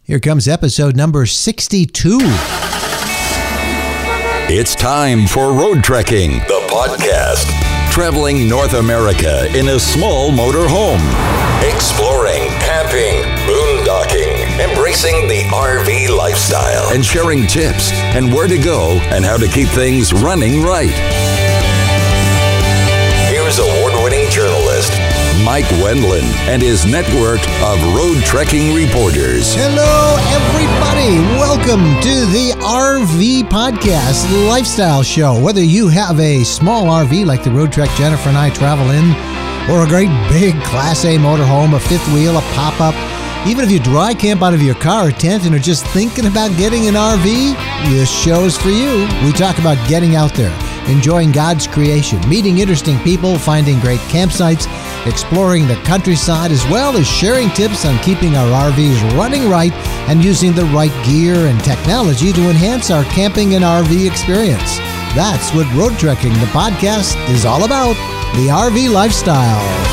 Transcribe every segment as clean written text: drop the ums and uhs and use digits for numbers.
Here comes episode number 62. It's time for Road Trekking, the podcast. Traveling North America in a small motor home. Exploring, camping, boondocking, embracing the RV lifestyle, and sharing tips and where to go and how to keep things running right. Here's award-winning journalist Mike Wendland and his network of road trekking reporters. Hello, everybody. Welcome to the RV Podcast Lifestyle Show. Whether you have a small RV like the Road Trek Jennifer and I travel in, or a great big Class A motorhome, a fifth wheel, a pop-up, even if you dry camp out of your car or tent and are just thinking about getting an RV, this show's for you. We talk about getting out there, enjoying God's creation, meeting interesting people, finding great campsites, exploring the countryside, as well as sharing tips on keeping our RVs running right and using the right gear and technology to enhance our camping and RV experience. That's what Road Trekking, the podcast, is all about, the RV lifestyle.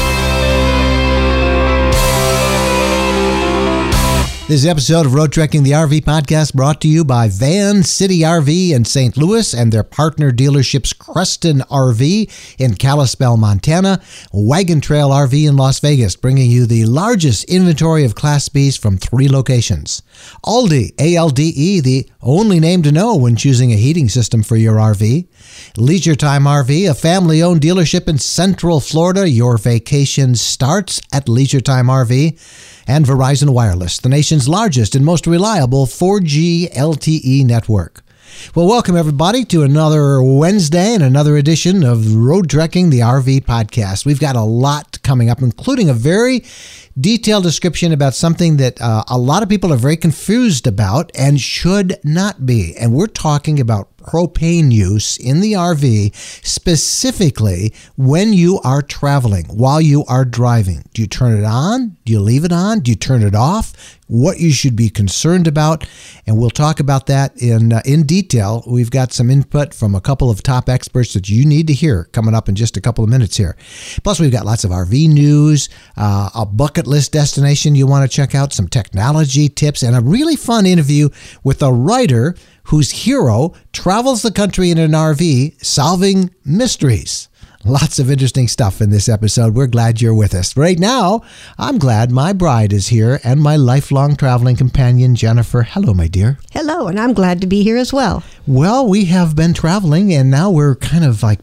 This episode of Road Trekking, the RV Podcast, brought to you by Van City RV in St. Louis and their partner dealerships Creston RV in Kalispell, Montana, Wagon Trail RV in Las Vegas, bringing you the largest inventory of Class Bs from 3 locations. Alde, A-L-D-E, the only name to know when choosing a heating system for your RV. Leisure Time RV, a family-owned dealership in Central Florida. Your vacation starts at Leisure Time RV. And Verizon Wireless, the nation's largest and most reliable 4G LTE network. Well, welcome everybody to another Wednesday and another edition of Road Trekking, the RV Podcast. We've got a lot coming up, including a very detailed description about something that a lot of people are very confused about and should not be. And we're talking about propane use in the RV, specifically when you are traveling, while you are driving. Do you turn it on? Do you leave it on? Do you turn it off? What you should be concerned about, and we'll talk about that in detail. We've got some input from a couple of top experts that you need to hear coming up in just a couple of minutes here. Plus, we've got lots of RV news, a bucket list destination you want to check out, some technology tips, and a really fun interview with a writer whose hero travels the country in an RV solving mysteries. Lots of interesting stuff in this episode. We're glad you're with us. Right now, I'm glad my bride is here and my lifelong traveling companion, Jennifer. Hello, my dear. Hello, and I'm glad to be here as well. Well, we have been traveling, and now we're kind of like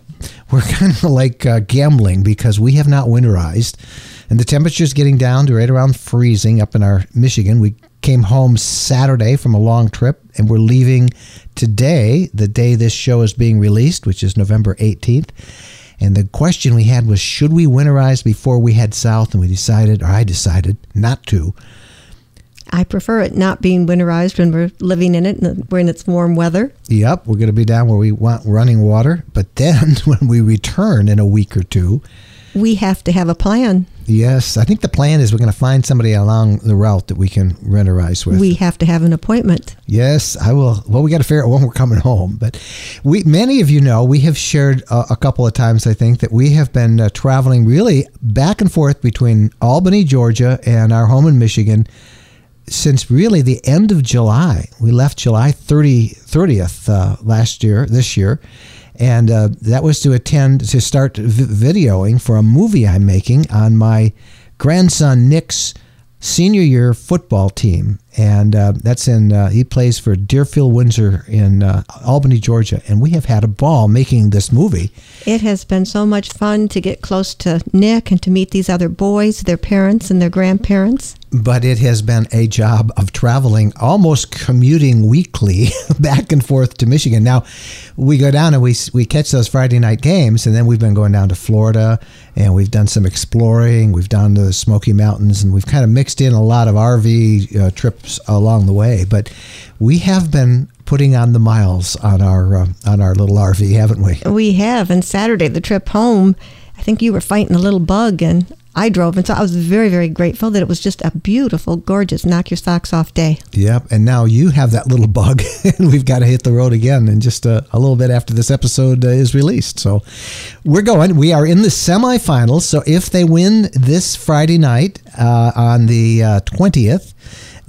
gambling because we have not winterized, and the temperature's getting down to right around freezing up in our Michigan. We came home Saturday from a long trip, and we're leaving today, the day this show is being released, which is November 18th. And the question we had was, should we winterize before we head south? And I decided not to. I prefer it not being winterized when we're living in it and we're in its warm weather. Yep, we're going to be down where we want running water. But then when we return in a week or two, we have to have a plan. Yes, I think the plan is we're going to find somebody along the route that we can winterize with. We have to have an appointment. Yes, I will. Well, we got to figure out when we're coming home. But many of you know, we have shared a couple of times, I think, that we have been traveling really back and forth between Albany, Georgia, and our home in Michigan since really the end of July. We left July 30th this year. And that was to start videoing for a movie I'm making on my grandson Nick's senior year football team. And that's he plays for Deerfield Windsor in Albany, Georgia. And we have had a ball making this movie. It has been so much fun to get close to Nick and to meet these other boys, their parents and their grandparents. But it has been a job of traveling, almost commuting weekly back and forth to Michigan. Now, we go down and we catch those Friday night games, and then we've been going down to Florida, and we've done some exploring. We've done the Smoky Mountains, and we've kind of mixed in a lot of RV trips along the way. But we have been putting on the miles on our little RV, haven't we? We have. And Saturday, the trip home, I think you were fighting a little bug, and I drove, and so I was very, very grateful that it was just a beautiful, gorgeous, knock your socks off day. Yep, and now you have that little bug, and we've got to hit the road again in just a little bit after this episode is released. So we're going. We are in the semifinals, so if they win this Friday night on the 20th,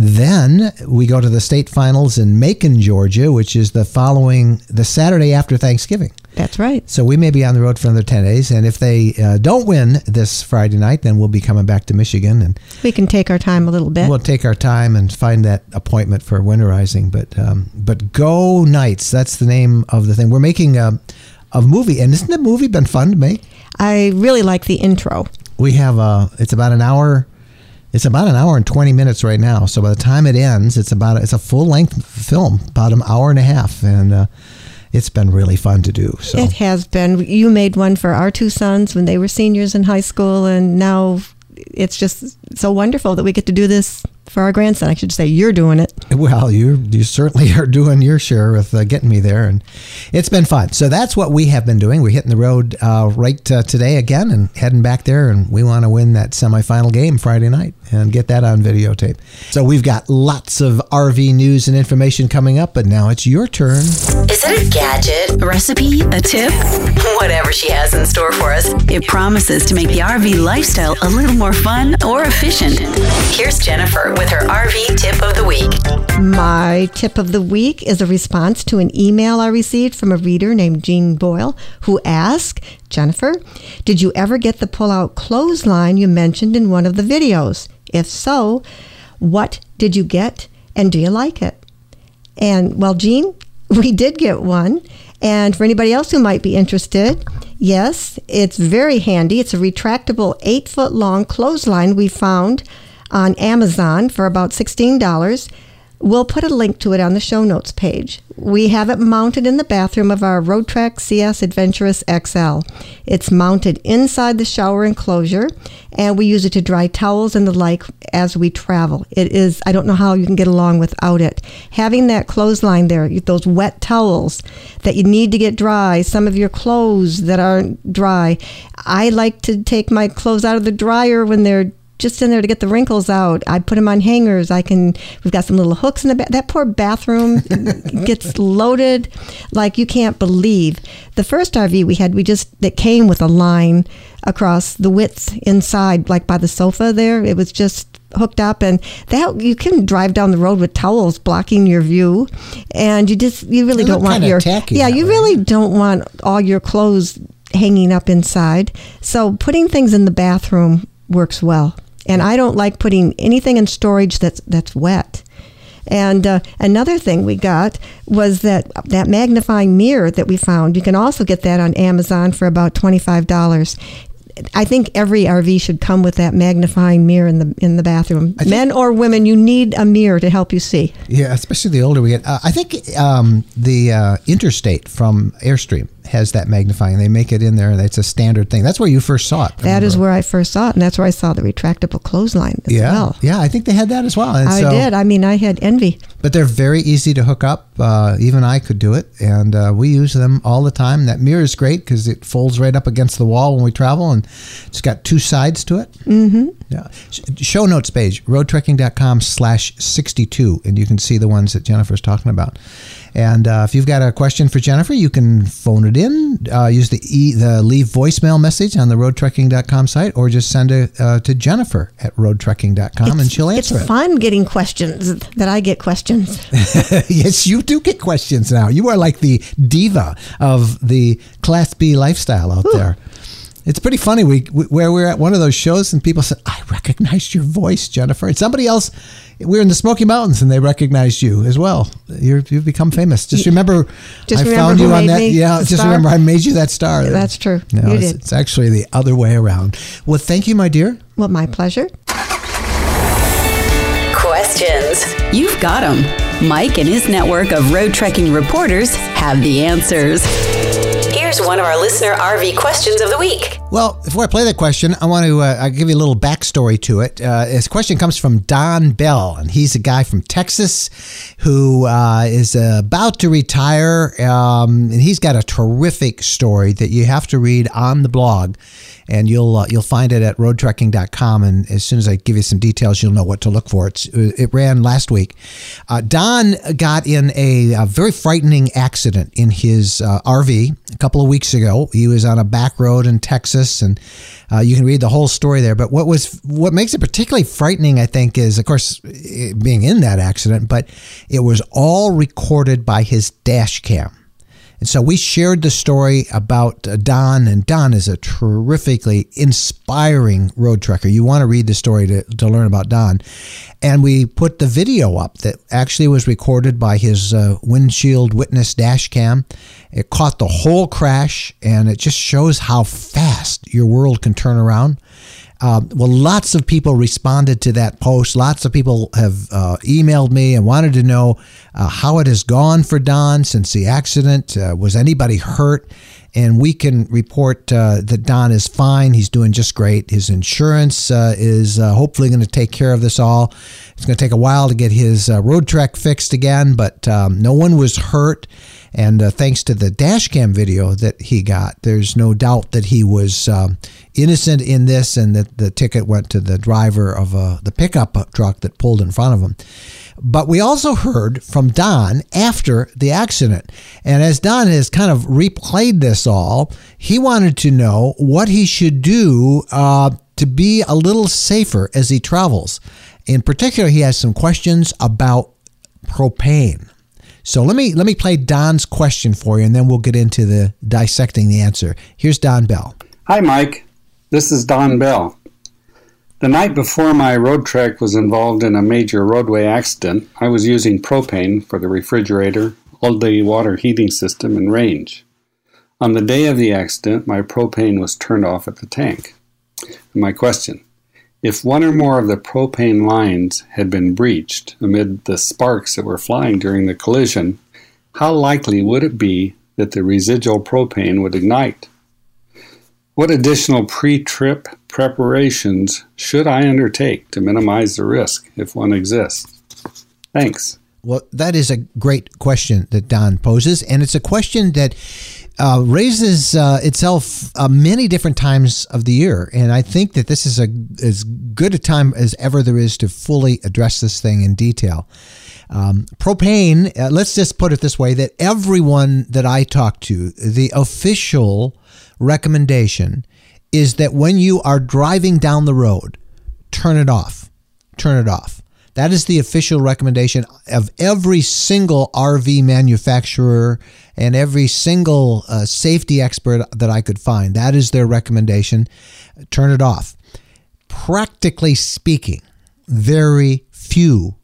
Then we go to the state finals in Macon, Georgia, which is the Saturday after Thanksgiving. That's right. So we may be on the road for another 10 days. And if they don't win this Friday night, then we'll be coming back to Michigan. And we can take our time a little bit. We'll take our time and find that appointment for winterizing. But Go Knights, that's the name of the thing. We're making a movie. And isn't the movie been fun to make? I really like the intro. We have, it's about an hour. It's about an hour and 20 minutes right now. So by the time it ends, it's a full-length film, about an hour and a half. And it's been really fun to do. So. It has been. You made one for our two sons when they were seniors in high school, and now it's just so wonderful that we get to do this for our grandson. I should say you're doing it. Well, you certainly are doing your share with getting me there, and it's been fun. So that's what we have been doing. We're hitting the road today again and heading back there, and we want to win that semifinal game Friday night and get that on videotape. So we've got lots of RV news and information coming up, but now it's your turn. Is it a gadget, a recipe, a tip? Whatever she has in store for us, it promises to make the RV lifestyle a little more fun or efficient. Here's Jennifer with her RV tip of the week. My tip of the week is a response to an email I received from a reader named Jean Boyle, who asked, Jennifer, did you ever get the pull-out clothesline you mentioned in one of the videos? If so, what did you get, and do you like it? And, well, Jean, we did get one. And for anybody else who might be interested, yes, it's very handy. It's a retractable 8-foot-long clothesline we found on Amazon for about $16. We'll put a link to it on the show notes page. We have it mounted in the bathroom of our Roadtrack CS Adventurous XL. It's mounted inside the shower enclosure, and we use it to dry towels and the like as we travel. It is, I don't know how you can get along without it. Having that clothesline there, those wet towels that you need to get dry, some of your clothes that aren't dry. I like to take my clothes out of the dryer when they're just in there to get the wrinkles out. I put them on hangers. We've got some little hooks in the back. That poor bathroom gets loaded like you can't believe. The first RV we had, that came with a line across the width inside, like by the sofa there. It was just hooked up, and that you can drive down the road with towels blocking your view, and you really don't want really don't want all your clothes hanging up inside. So putting things in the bathroom works well. And I don't like putting anything in storage that's wet. And another thing we got was that magnifying mirror that we found. You can also get that on Amazon for about $25. I think every RV should come with that magnifying mirror in the bathroom. Men or women, you need a mirror to help you see. Yeah, especially the older we get. I think the Interstate from Airstream has that magnifying. They make it in there. That's a standard thing. That's where you first saw it. That is where I first saw it, and that's where I saw the retractable clothesline as well. Yeah, I think they had that as well. And I did. I mean, I had envy. But they're very easy to hook up. Even I could do it, and we use them all the time. That mirror is great because it folds right up against the wall when we travel, and it's got two sides to it. Mm-hmm. Yeah. Show notes page, roadtrekking.com/62, and you can see the ones that Jennifer's talking about. And if you've got a question for Jennifer, you can phone it in, use the leave voicemail message on the roadtrekking.com site, or just send it to Jennifer at roadtrekking.com, and she'll answer it. It's fun getting questions, that I get questions. Yes, you do get questions now. You are like the diva of the Class B lifestyle out there. It's pretty funny. Where we're at one of those shows and people said, I recognized your voice, Jennifer. And somebody else, we're in the Smoky Mountains and they recognized you as well. You've become famous. Just remember, I found you on that. Yeah, just remember I made you that star. That's true. No, it's actually the other way around. Well, thank you, my dear. Well, my pleasure. Questions. You've got them. Mike and his network of road trekking reporters have the answers. Here's one of our listener RV questions of the week. Well, before I play that question, I want to I'll give you a little backstory to it. This question comes from Don Bell, and he's a guy from Texas who is about to retire, and he's got a terrific story that you have to read on the blog, and you'll find it at roadtrekking.com, and as soon as I give you some details, you'll know what to look for. It ran last week. Don got in a very frightening accident in his RV a couple of weeks ago. He was on a back road in Texas, Texas, and you can read the whole story there. But what makes it particularly frightening, I think, is, of course, being in that accident, but it was all recorded by his dash cam. And so we shared the story about Don, and Don is a terrifically inspiring road trekker. You want to read the story to learn about Don. And we put the video up that actually was recorded by his windshield witness dash cam. It caught the whole crash, and it just shows how fast your world can turn around. Well, lots of people responded to that post. Lots of people have emailed me and wanted to know how it has gone for Don since the accident. Was anybody hurt? And we can report that Don is fine. He's doing just great. His insurance is hopefully going to take care of this all. It's going to take a while to get his road trek fixed again, but no one was hurt. And thanks to the dash cam video that he got, there's no doubt that he was innocent in this, and that the ticket went to the driver of the pickup truck that pulled in front of him. But we also heard from Don after the accident. And as Don has kind of replayed this all, he wanted to know what he should do to be a little safer as he travels. In particular, he has some questions about propane. So let me play Don's question for you, and then we'll get into the dissecting the answer. Here's Don Bell. Hi, Mike. This is Don Bell. The night before my road trek was involved in a major roadway accident, I was using propane for the refrigerator, all the water heating system, and range. On the day of the accident, my propane was turned off at the tank. And my question: if one or more of the propane lines had been breached amid the sparks that were flying during the collision, how likely would it be that the residual propane would ignite? What additional pre-trip preparations should I undertake to minimize the risk, if one exists? Thanks. Well, that is a great question that Don poses, and it's a question that raises itself many different times of the year. And I think that this is as good a time as ever there is to fully address this thing in detail. Propane, let's just put it this way, that everyone that I talk to, the official recommendation is that when you are driving down the road, turn it off. Turn it off. That is the official recommendation of every single RV manufacturer and every single safety expert that I could find. That is their recommendation. Turn it off. Practically speaking, very few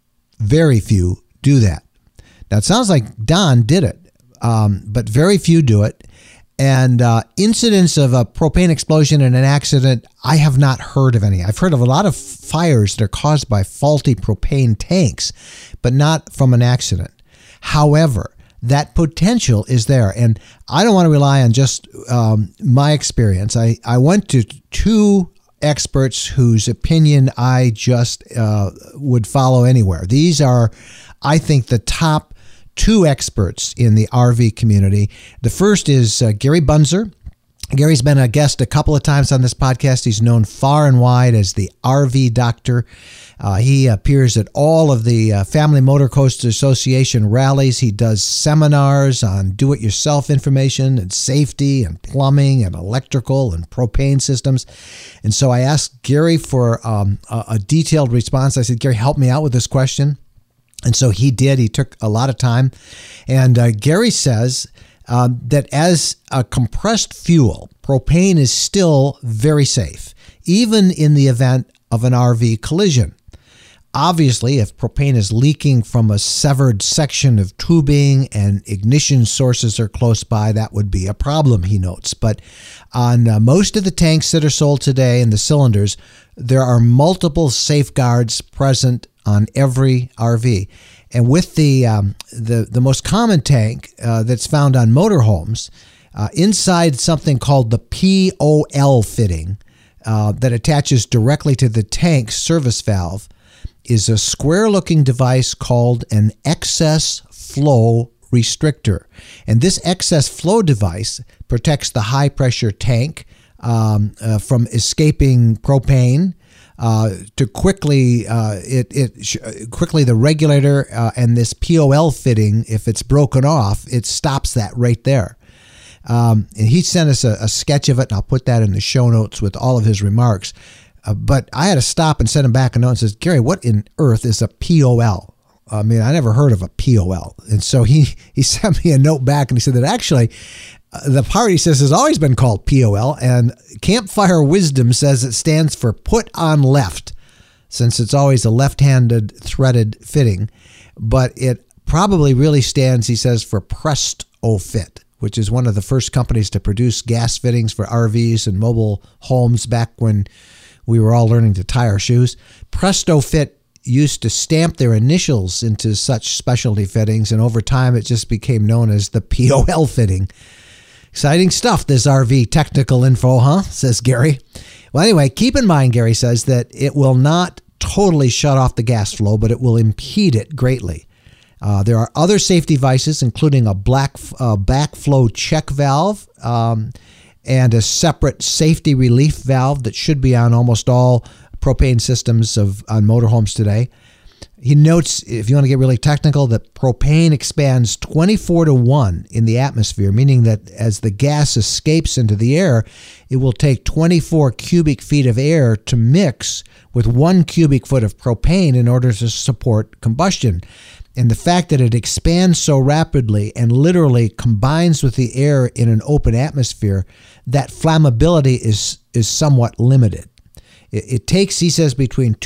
do that. Now, it sounds like Don did it, but very few do it. And incidents of a propane explosion in an accident, I have not heard of any. I've heard of a lot of fires that are caused by faulty propane tanks, but not from an accident. However, that potential is there. And I don't want to rely on just my experience. I went to two experts whose opinion I just would follow anywhere. These are, I think, the top two experts in the RV community. The first is Gary Bunzer. Gary's been a guest a couple of times on this podcast. He's known far and wide as the RV Doctor. He appears at all of the Family Motor Coaster Association rallies. He does seminars on do-it-yourself information and safety and plumbing and electrical and propane systems. And so I asked Gary for a detailed response. I said, Gary, help me out with this question. And so he did. He took a lot of time. And Gary says that as a compressed fuel, propane is still very safe, even in the event of an RV collision. Obviously, if propane is leaking from a severed section of tubing and ignition sources are close by, that would be a problem, he notes. But on most of the tanks that are sold today and the cylinders, there are multiple safeguards present on every RV. And with the most common tank that's found on motorhomes, inside something called the POL fitting that attaches directly to the tank service valve is a square-looking device called an excess flow restrictor. And this excess flow device protects the high-pressure tank from escaping propane. Quickly the regulator and this POL fitting, if it's broken off, it stops that right there. And he sent us a sketch of it, and I'll put that in the show notes with all of his remarks. But I had to stop and send him back a note and says, Gary, what in earth is a POL? I mean, I never heard of a POL. And so he sent me a note back, and he said that actually the part, he says, has always been called POL, and Campfire Wisdom says it stands for put on left, since it's always a left-handed threaded fitting. But it probably really stands, he says, for Presto-Fit, which is one of the first companies to produce gas fittings for RVs and mobile homes back when we were all learning to tie our shoes. Presto-Fit used to stamp their initials into such specialty fittings, and over time it just became known as the POL fitting. Exciting stuff, this RV technical info, huh? Says Gary. Well, anyway, keep in mind, Gary says, that it will not totally shut off the gas flow, but it will impede it greatly. There are other safety devices, including a backflow check valve and a separate safety relief valve that should be on almost all propane systems on motorhomes today. He notes, if you want to get really technical, that propane expands 24-1 in the atmosphere, meaning that as the gas escapes into the air, it will take 24 cubic feet of air to mix with 1 cubic foot of propane in order to support combustion. And the fact that it expands so rapidly and literally combines with the air in an open atmosphere, that flammability is somewhat limited. It takes, he says, between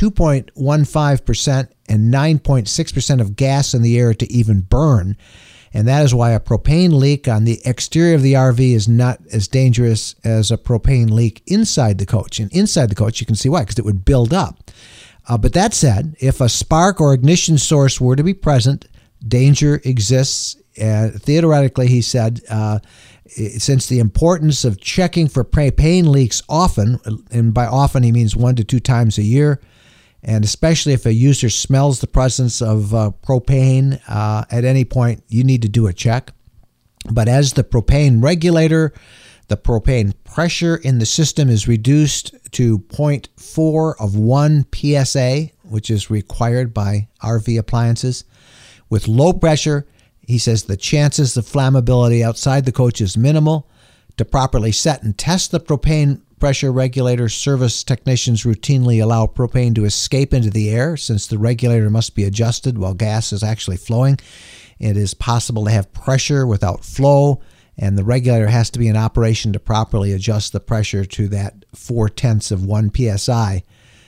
2.15% and 9.6% of gas in the air to even burn. And that is why a propane leak on the exterior of the RV is not as dangerous as a propane leak inside the coach. And inside the coach, you can see why, because it would build up. But that said, if a spark or ignition source were to be present, danger exists. Theoretically, he said, since the importance of checking for propane leaks often, and by often he means 1 to 2 times a year, and especially if a user smells the presence of propane at any point, you need to do a check. But as the propane regulator, the propane pressure in the system is reduced to 0.4 of 1 PSA, which is required by RV appliances. With low pressure, he says the chances of flammability outside the coach is minimal. To properly set and test the propane pressure regulator, service technicians routinely allow propane to escape into the air, since the regulator must be adjusted while gas is actually flowing. It is possible to have pressure without flow, and the regulator has to be in operation to properly adjust the pressure to that 0.4 of 1 PSI.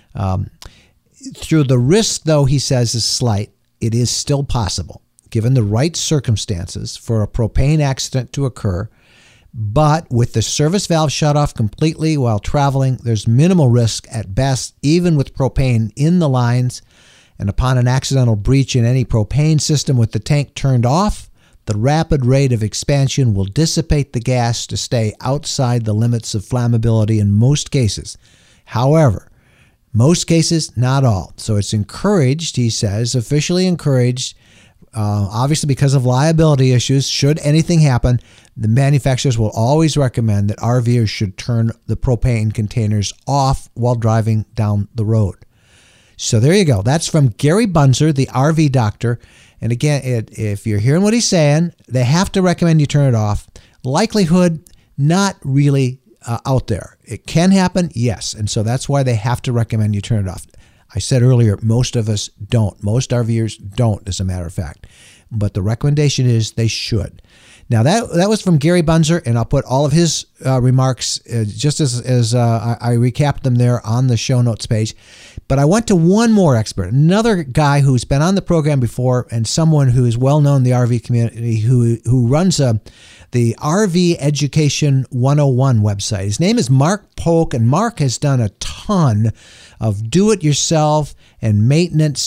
Through the risk, though, he says, is slight, it is still possible, given the right circumstances, for a propane accident to occur. But with the service valve shut off completely while traveling, there's minimal risk at best, even with propane in the lines. And upon an accidental breach in any propane system with the tank turned off, the rapid rate of expansion will dissipate the gas to stay outside the limits of flammability in most cases. However, most cases, not all. So it's encouraged, he says, officially encouraged, obviously because of liability issues, should anything happen, the manufacturers will always recommend that RVers should turn the propane containers off while driving down the road. So there you go. That's from Gary Bunzer, the RV doctor. And again, if you're hearing what he's saying, they have to recommend you turn it off. Likelihood, not really out there. It can happen, yes. And so that's why they have to recommend you turn it off. I said earlier, most of us don't. Most RVers don't, as a matter of fact. But the recommendation is they should. Now, that was from Gary Bunzer, and I'll put all of his remarks just as I recapped them there on the show notes page. But I went to one more expert, another guy who's been on the program before and someone who is well-known in the RV community who runs the RV Education 101 website. His name is Mark Polk, and Mark has done a ton of do-it-yourself and maintenance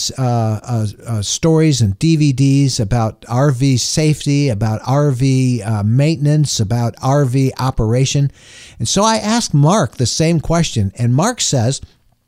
stories and DVDs about RV safety, about RV maintenance, about RV operation. And so I asked Mark the same question, and Mark says,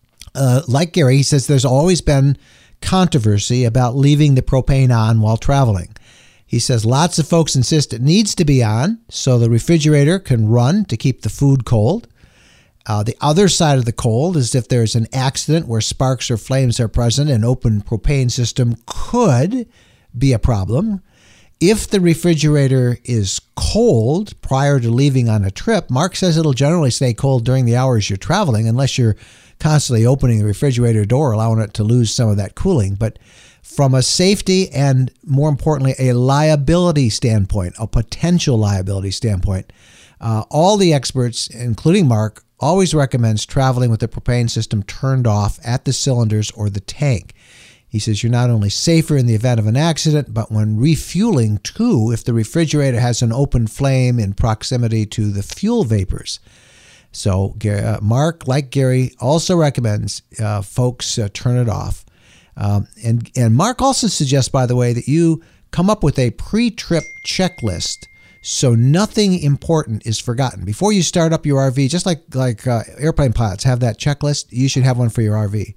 like Gary, he says there's always been controversy about leaving the propane on while traveling. He says lots of folks insist it needs to be on so the refrigerator can run to keep the food cold. The other side of the cold is if there's an accident where sparks or flames are present, an open propane system could be a problem. If the refrigerator is cold prior to leaving on a trip, Mark says it'll generally stay cold during the hours you're traveling, unless you're constantly opening the refrigerator door, allowing it to lose some of that cooling. But from a safety and, more importantly, a liability standpoint, a potential liability standpoint, all the experts, including Mark, always recommends traveling with the propane system turned off at the cylinders or the tank. He says you're not only safer in the event of an accident, but when refueling too, if the refrigerator has an open flame in proximity to the fuel vapors. So Mark, like Gary, also recommends folks turn it off. And Mark also suggests, by the way, that you come up with a pre-trip checklist so nothing important is forgotten. Before you start up your RV, just like airplane pilots have that checklist, you should have one for your RV.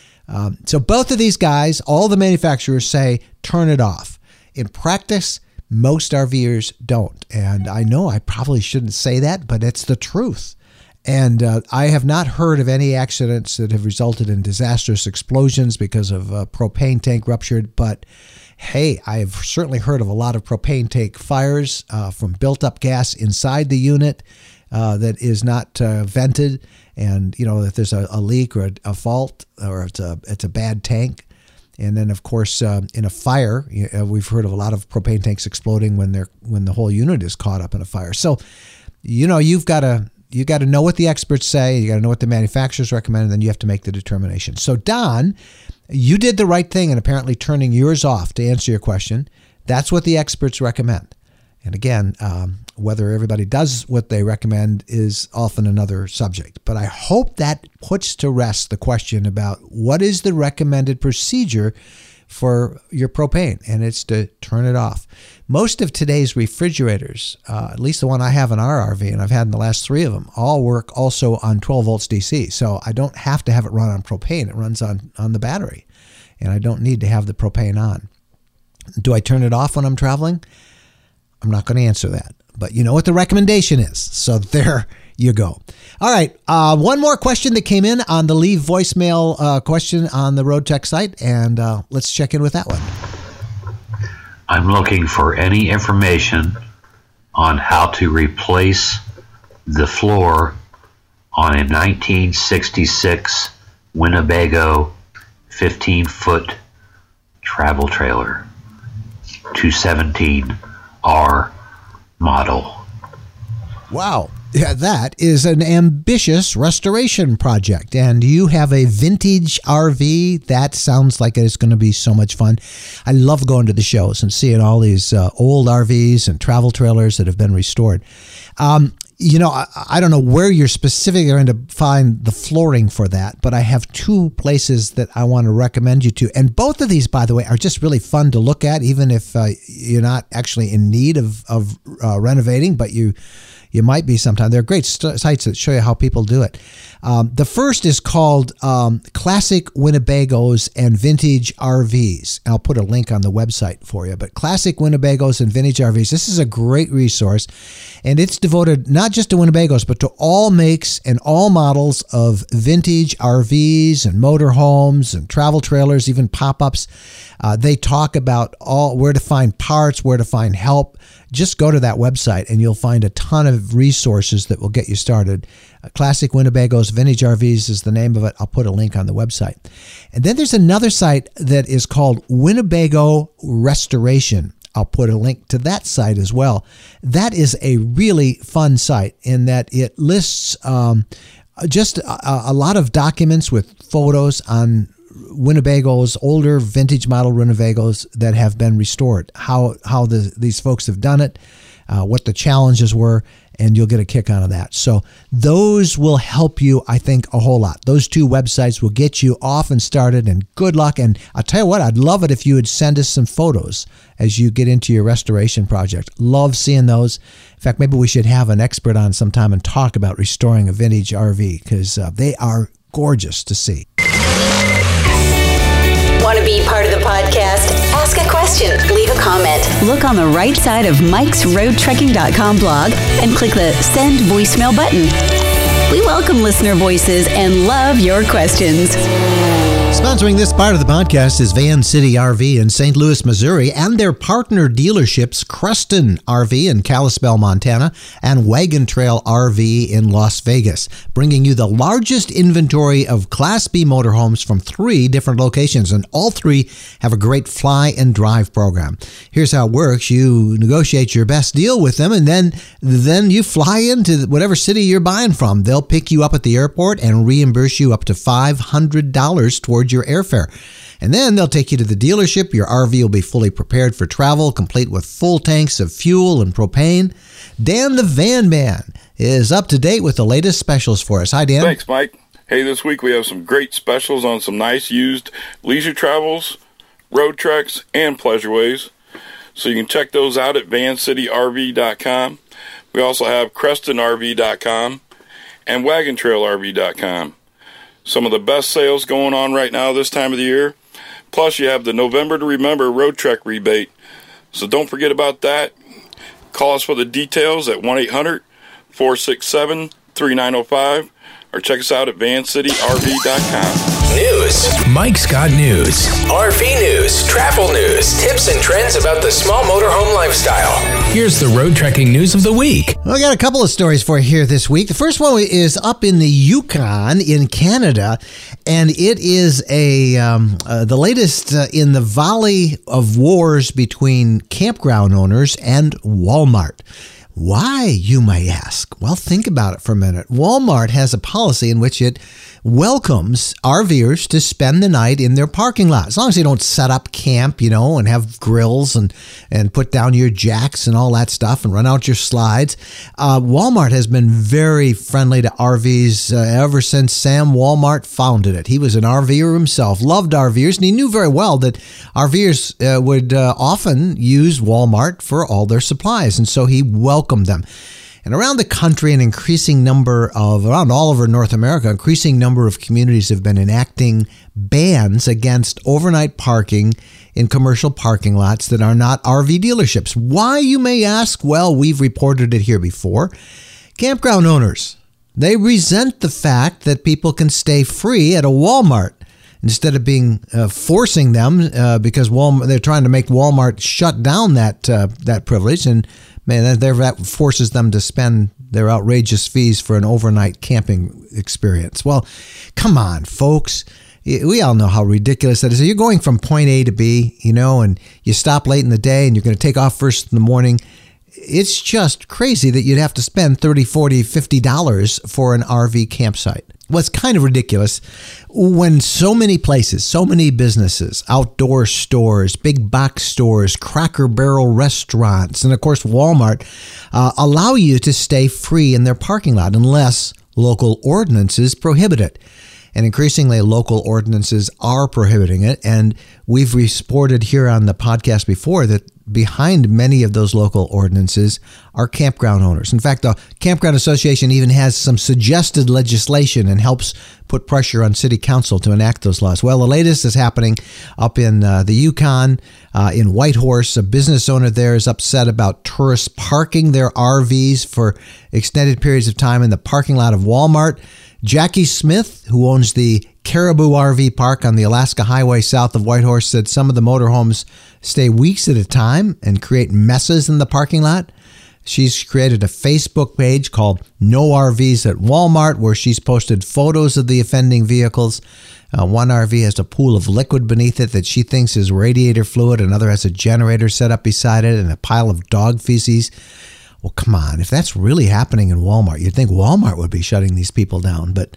So both of these guys, all the manufacturers say, turn it off. In practice, most RVers don't. And I know I probably shouldn't say that, but it's the truth. And I have not heard of any accidents that have resulted in disastrous explosions because of propane tank ruptured. But hey, I've certainly heard of a lot of propane tank fires from built up gas inside the unit that is not vented. And, if there's a leak or a fault, or it's a bad tank. And then, of course, in a fire, we've heard of a lot of propane tanks exploding when the whole unit is caught up in a fire. So, you've got to know what the experts say. You got to know what the manufacturers recommend, and then you have to make the determination. So, Don, you did the right thing in apparently turning yours off to answer your question. That's what the experts recommend. And again, whether everybody does what they recommend is often another subject. But I hope that puts to rest the question about what is the recommended procedure for your propane, and it's to turn it off. Most of today's refrigerators, at least the one I have in our RV, and I've had in the last 3 of them, all work also on 12 volts DC. So I don't have to have it run on propane. It runs on the battery, and I don't need to have the propane on. Do I turn it off when I'm traveling? I'm not going to answer that, but you know what the recommendation is. So there you go. All right. One more question that came in on the leave voicemail question on the Road Tech site, and let's check in with that one. I'm looking for any information on how to replace the floor on a 1966 Winnebago 15-foot travel trailer, 217R model. Wow. Yeah, that is an ambitious restoration project. And you have a vintage RV. That sounds like it's going to be so much fun. I love going to the shows and seeing all these old RVs and travel trailers that have been restored. I don't know where you're specifically going to find the flooring for that, but I have 2 places that I want to recommend you to. And both of these, by the way, are just really fun to look at, even if you're not actually in need of renovating, but you might be sometime. They're great sites that show you how people do it. The first is called Classic Winnebagos and Vintage RVs. I'll put a link on the website for you. But Classic Winnebagos and Vintage RVs, this is a great resource. And it's devoted not just to Winnebagos, but to all makes and all models of vintage RVs and motorhomes and travel trailers, even pop-ups. They talk about where to find parts, where to find help. Just go to that website and you'll find a ton of resources that will get you started. Classic Winnebagos Vintage RVs is the name of it. I'll put a link on the website. And then there's another site that is called Winnebago Restoration. I'll put a link to that site as well. That is a really fun site in that it lists just a lot of documents with photos on Winnebagos, older vintage model Winnebagos that have been restored, how these folks have done it, what the challenges were, and you'll get a kick out of that. So those will help you, I think, a whole lot. Those 2 websites will get you off and started, and good luck. And I'll tell you what, I'd love it if you would send us some photos as you get into your restoration project. Love seeing those. In fact, maybe we should have an expert on sometime and talk about restoring a vintage RV, because they are gorgeous to see. Want to be part of the podcast? Ask a question, leave a comment. Look on the right side of mikesroadtrekking.com blog and click the Send Voicemail button. We welcome listener voices and love your questions. Sponsoring this part of the podcast is Van City RV in St. Louis, Missouri, and their partner dealerships, Creston RV in Kalispell, Montana, and Wagon Trail RV in Las Vegas, bringing you the largest inventory of Class B motorhomes from 3 different locations, and all 3 have a great fly and drive program. Here's how it works. You negotiate your best deal with them, and then you fly into whatever city you're buying from. They'll pick you up at the airport and reimburse you up to $500 towards your airfare. And then they'll take you to the dealership. Your RV will be fully prepared for travel, complete with full tanks of fuel and propane. Dan the Van Man is up to date with the latest specials for us. Hi, Dan. Thanks, Mike. Hey, this week we have some great specials on some nice used leisure travels, road treks, and pleasureways. So you can check those out at vancityrv.com. We also have crestonrv.com and wagontrailrv.com. Some of the best sales going on right now this time of the year. Plus, you have the November to Remember Road Trek rebate. So don't forget about that. Call us for the details at 1-800-467-3905 or check us out at vancityrv.com. News. Mike's got news. RV news, travel news, tips and trends about the small motorhome lifestyle. Here's the road trekking news of the week. Well, I got a couple of stories for you here this week. The first one is up in the Yukon in Canada, and it is the latest in the volley of wars between campground owners and Walmart. Why, you may ask? Well, think about it for a minute. Walmart has a policy in which it welcomes RVers to spend the night in their parking lot. As long as you don't set up camp, and have grills and put down your jacks and all that stuff and run out your slides. Walmart has been very friendly to RVs ever since Sam Walmart founded it. He was an RVer himself, loved RVers, and he knew very well that RVers would often use Walmart for all their supplies, and so he welcomed them. And around the country, around all over North America, increasing number of communities have been enacting bans against overnight parking in commercial parking lots that are not RV dealerships. Why, you may ask? Well, we've reported it here before. Campground owners, they resent the fact that people can stay free at a Walmart instead of being forcing them because they're trying to make Walmart shut down that privilege, and man, that forces them to spend their outrageous fees for an overnight camping experience. Well, come on, folks. We all know how ridiculous that is. You're going from point A to B, and you stop late in the day and you're going to take off first in the morning. It's just crazy that you'd have to spend $30, $40, $50 for an RV campsite. Well, it's kind of ridiculous when so many places, so many businesses, outdoor stores, big box stores, Cracker Barrel restaurants, and of course Walmart allow you to stay free in their parking lot unless local ordinances prohibit it. And increasingly, local ordinances are prohibiting it. And we've reported here on the podcast before that behind many of those local ordinances are campground owners. In fact, the Campground Association even has some suggested legislation and helps put pressure on city council to enact those laws. Well, the latest is happening up in the Yukon, in Whitehorse. A business owner there is upset about tourists parking their RVs for extended periods of time in the parking lot of Walmart. Jackie Smith, who owns the Caribou RV Park on the Alaska Highway south of Whitehorse, said some of the motorhomes stay weeks at a time and create messes in the parking lot. She's created a Facebook page called No RVs at Walmart, where she's posted photos of the offending vehicles. One RV has a pool of liquid beneath it that she thinks is radiator fluid. Another has a generator set up beside it and a pile of dog feces. Well, come on. If that's really happening in Walmart, you'd think Walmart would be shutting these people down. But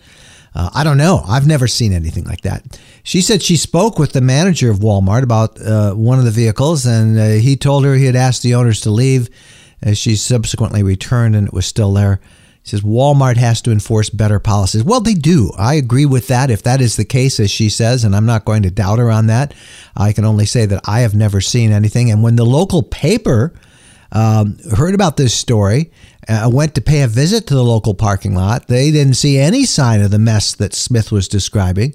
I don't know. I've never seen anything like that. She said she spoke with the manager of Walmart about one of the vehicles, and he told her he had asked the owners to leave. She subsequently returned, and it was still there. He says Walmart has to enforce better policies. Well, they do. I agree with that. If that is the case, as she says, and I'm not going to doubt her on that, I can only say that I have never seen anything. And when the local paper heard about this story, went to pay a visit to the local parking lot, they didn't see any sign of the mess that Smith was describing.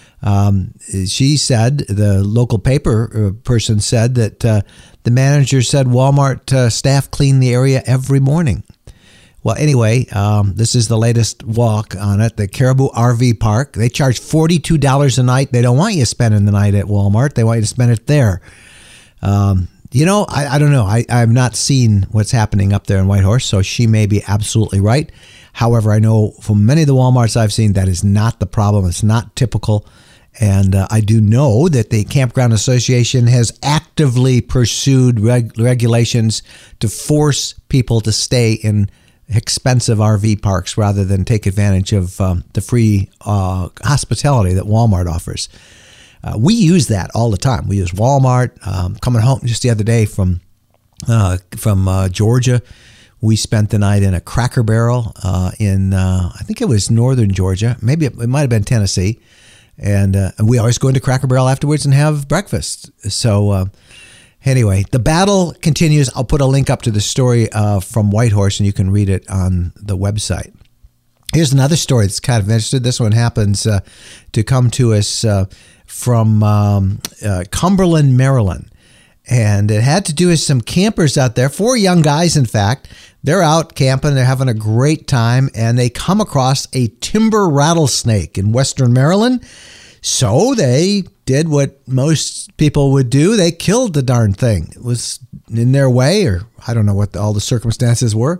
She said, the local paper person said that the manager said Walmart staff clean the area every morning. Well, anyway, this is the latest walk on it, the Caribou RV Park. They charge $42 a night. They don't want you spending the night at Walmart. They want you to spend it there. I don't know. I've not seen what's happening up there in Whitehorse, so she may be absolutely right. However, I know from many of the Walmarts I've seen, that is not the problem. It's not typical. And I do know that the Campground Association has actively pursued regulations to force people to stay in expensive RV parks rather than take advantage of the free hospitality that Walmart offers. We use that all the time. We use Walmart. Coming home just the other day from Georgia, we spent the night in a Cracker Barrel in I think it was northern Georgia. Maybe it might have been Tennessee. And we always go into Cracker Barrel afterwards and have breakfast. So anyway, the battle continues. I'll put a link up to the story from Whitehorse, and you can read it on the website. Here's another story that's kind of interesting. This one happens to come to us from Cumberland, Maryland. And it had to do with some campers out there, 4 young guys, in fact. They're out camping. They're having a great time, and they come across a timber rattlesnake in western Maryland. So they did what most people would do. They killed the darn thing. It was in their way, or I don't know what all the circumstances were.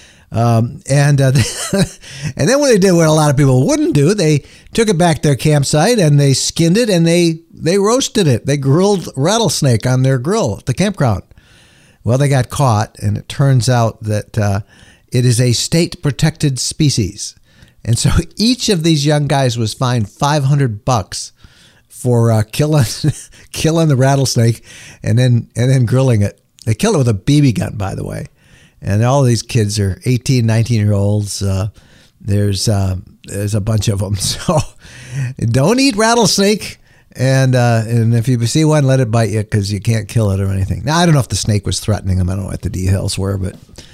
And then when they did what a lot of people wouldn't do, they took it back to their campsite and they skinned it and they roasted it. They grilled rattlesnake on their grill at the campground. Well, they got caught, and it turns out that it is a state-protected species. And so each of these young guys was fined $500 for killing the rattlesnake and then grilling it. They killed it with a BB gun, by the way. And all of these kids are 18, 19-year-olds. There's a bunch of them. So don't eat rattlesnake. And if you see one, let it bite you, because you can't kill it or anything. Now, I don't know if the snake was threatening them. I don't know what the details were, but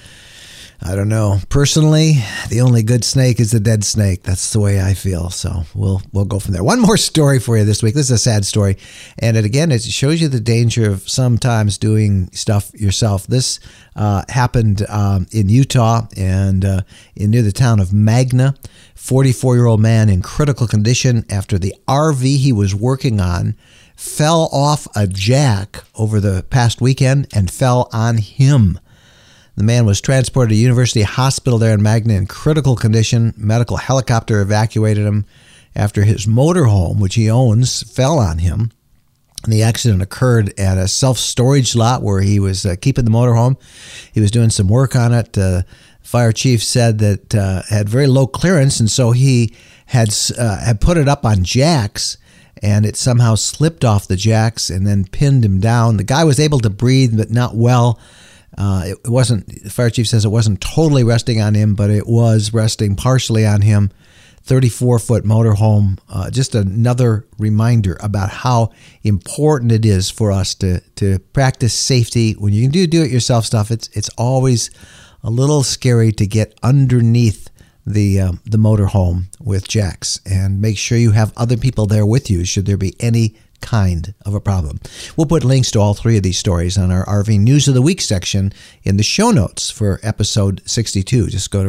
I don't know. Personally, the only good snake is the dead snake. That's the way I feel. So we'll go from there. One more story for you this week. This is a sad story. And it shows you the danger of sometimes doing stuff yourself. This happened in Utah and near the town of Magna. 44-year-old man in critical condition after the RV he was working on fell off a jack over the past weekend and fell on him. The man was transported to University Hospital there in Magna in critical condition. Medical helicopter evacuated him after his motorhome, which he owns, fell on him. And the accident occurred at a self-storage lot where he was keeping the motorhome. He was doing some work on it. Fire chief said that had very low clearance, and so he had put it up on jacks, and it somehow slipped off the jacks and then pinned him down. The guy was able to breathe, but not well. It wasn't. The fire chief says it wasn't totally resting on him, but it was resting partially on him. 34-foot motorhome. Just another reminder about how important it is for us to practice safety. When you can do it yourself stuff, it's always a little scary to get underneath the motorhome with jacks, and make sure you have other people there with you should there be any kind of a problem. We'll put links to all 3 of these stories on our RV News of the Week section in the show notes for episode 62. Just go to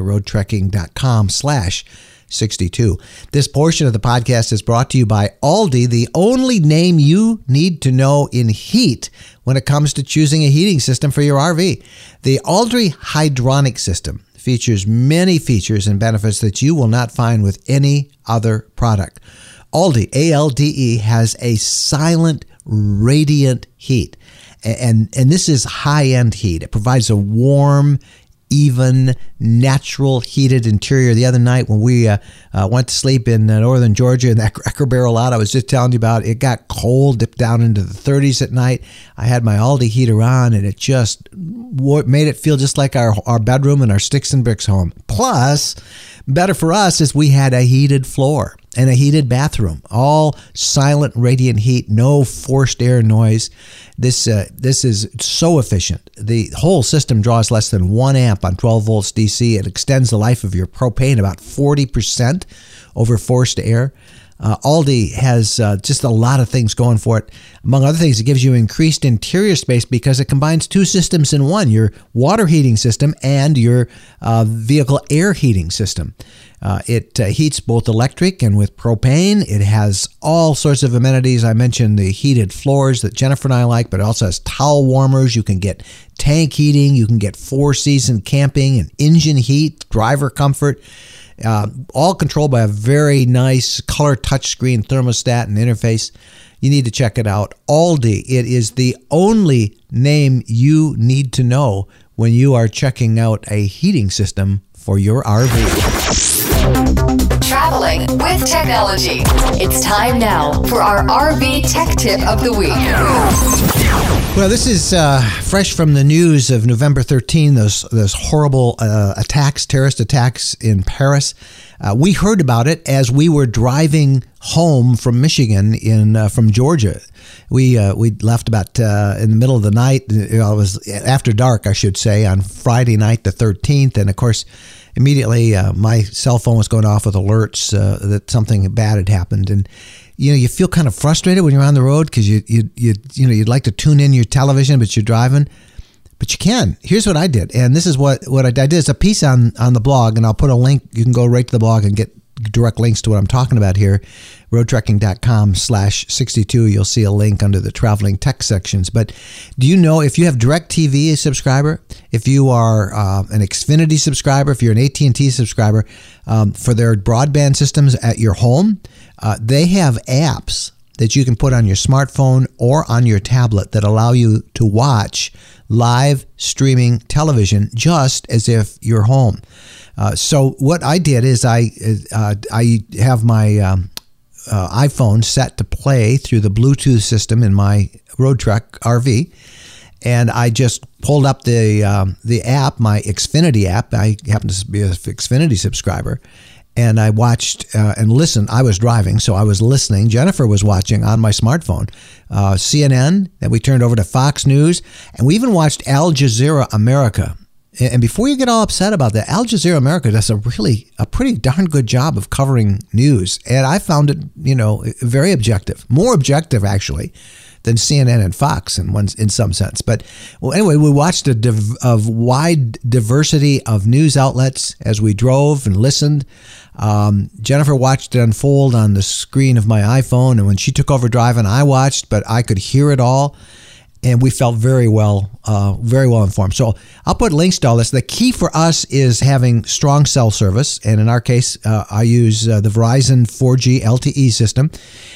roadtrekking.com/62. This portion of the podcast is brought to you by Aldi, the only name you need to know in heat when it comes to choosing a heating system for your RV. The Aldi Hydronic System features many features and benefits that you will not find with any other product. Aldi, ALDE, has a silent, radiant heat. And this is high-end heat. It provides a warm, even, natural heated interior. The other night when we went to sleep in northern Georgia in that Cracker Barrel lot I was just telling you about, it got cold, dipped down into the 30s at night. I had my Aldi heater on, and it just made it feel just like our bedroom in our Sticks and Bricks home. Plus, better for us is we had a heated floor and a heated bathroom, all silent, radiant heat, no forced air noise. This is so efficient. The whole system draws less than 1 amp on 12 volts DC. It extends the life of your propane about 40% over forced air. Aldi has just a lot of things going for it. Among other things, it gives you increased interior space because it combines two systems in one, your water heating system and your vehicle air heating system. It heats both electric and with propane. It has all sorts of amenities. I mentioned the heated floors that Jennifer and I like, but it also has towel warmers. You can get tank heating. You can get 4-season camping and engine heat, driver comfort. All controlled by a very nice color touchscreen thermostat and interface. You need to check it out. Aldi. It is the only name you need to know when you are checking out a heating system for your RV. Traveling with technology. It's time now for our RV Tech Tip of the Week. Well, this is fresh from the news of November 13, those horrible terrorist attacks in Paris. We heard about it as we were driving home from Michigan from Georgia. We left about in the middle of the night. It was after dark, I should say, on Friday night, the 13th. And of course, immediately my cell phone was going off with alerts that something bad had happened. And you feel kind of frustrated when you're on the road because you'd like to tune in your television, but you're driving. But you can. Here's what I did, and this is what I did. It's a piece on the blog, and I'll put a link. You can go right to the blog and get direct links to what I'm talking about here. roadtrekking.com/62. You'll see a link under the traveling tech sections. But do you know if you have DirecTV subscriber, if you are an Xfinity subscriber, if you're an AT&T subscriber, for their broadband systems at your home, they have apps that you can put on your smartphone or on your tablet that allow you to watch live streaming television just as if you're home. So what I did is I have my iPhone set to play through the Bluetooth system in my Road Trek RV, and I just pulled up the app, my Xfinity app. I happen to be an Xfinity subscriber. And I watched and listened. I was driving, so I was listening. Jennifer was watching on my smartphone. CNN, then we turned over to Fox News, and we even watched Al Jazeera America. And before you get all upset about that, Al Jazeera America does a pretty darn good job of covering news. And I found it, very objective, more objective actually than CNN and Fox in some sense. But anyway, we watched a wide diversity of news outlets as we drove and listened. Jennifer watched it unfold on the screen of my iPhone, and when she took over driving, I watched, but I could hear it all. And we felt very well informed. So I'll put links to all this. The key for us is having strong cell service. And in our case, I use the Verizon 4G LTE system.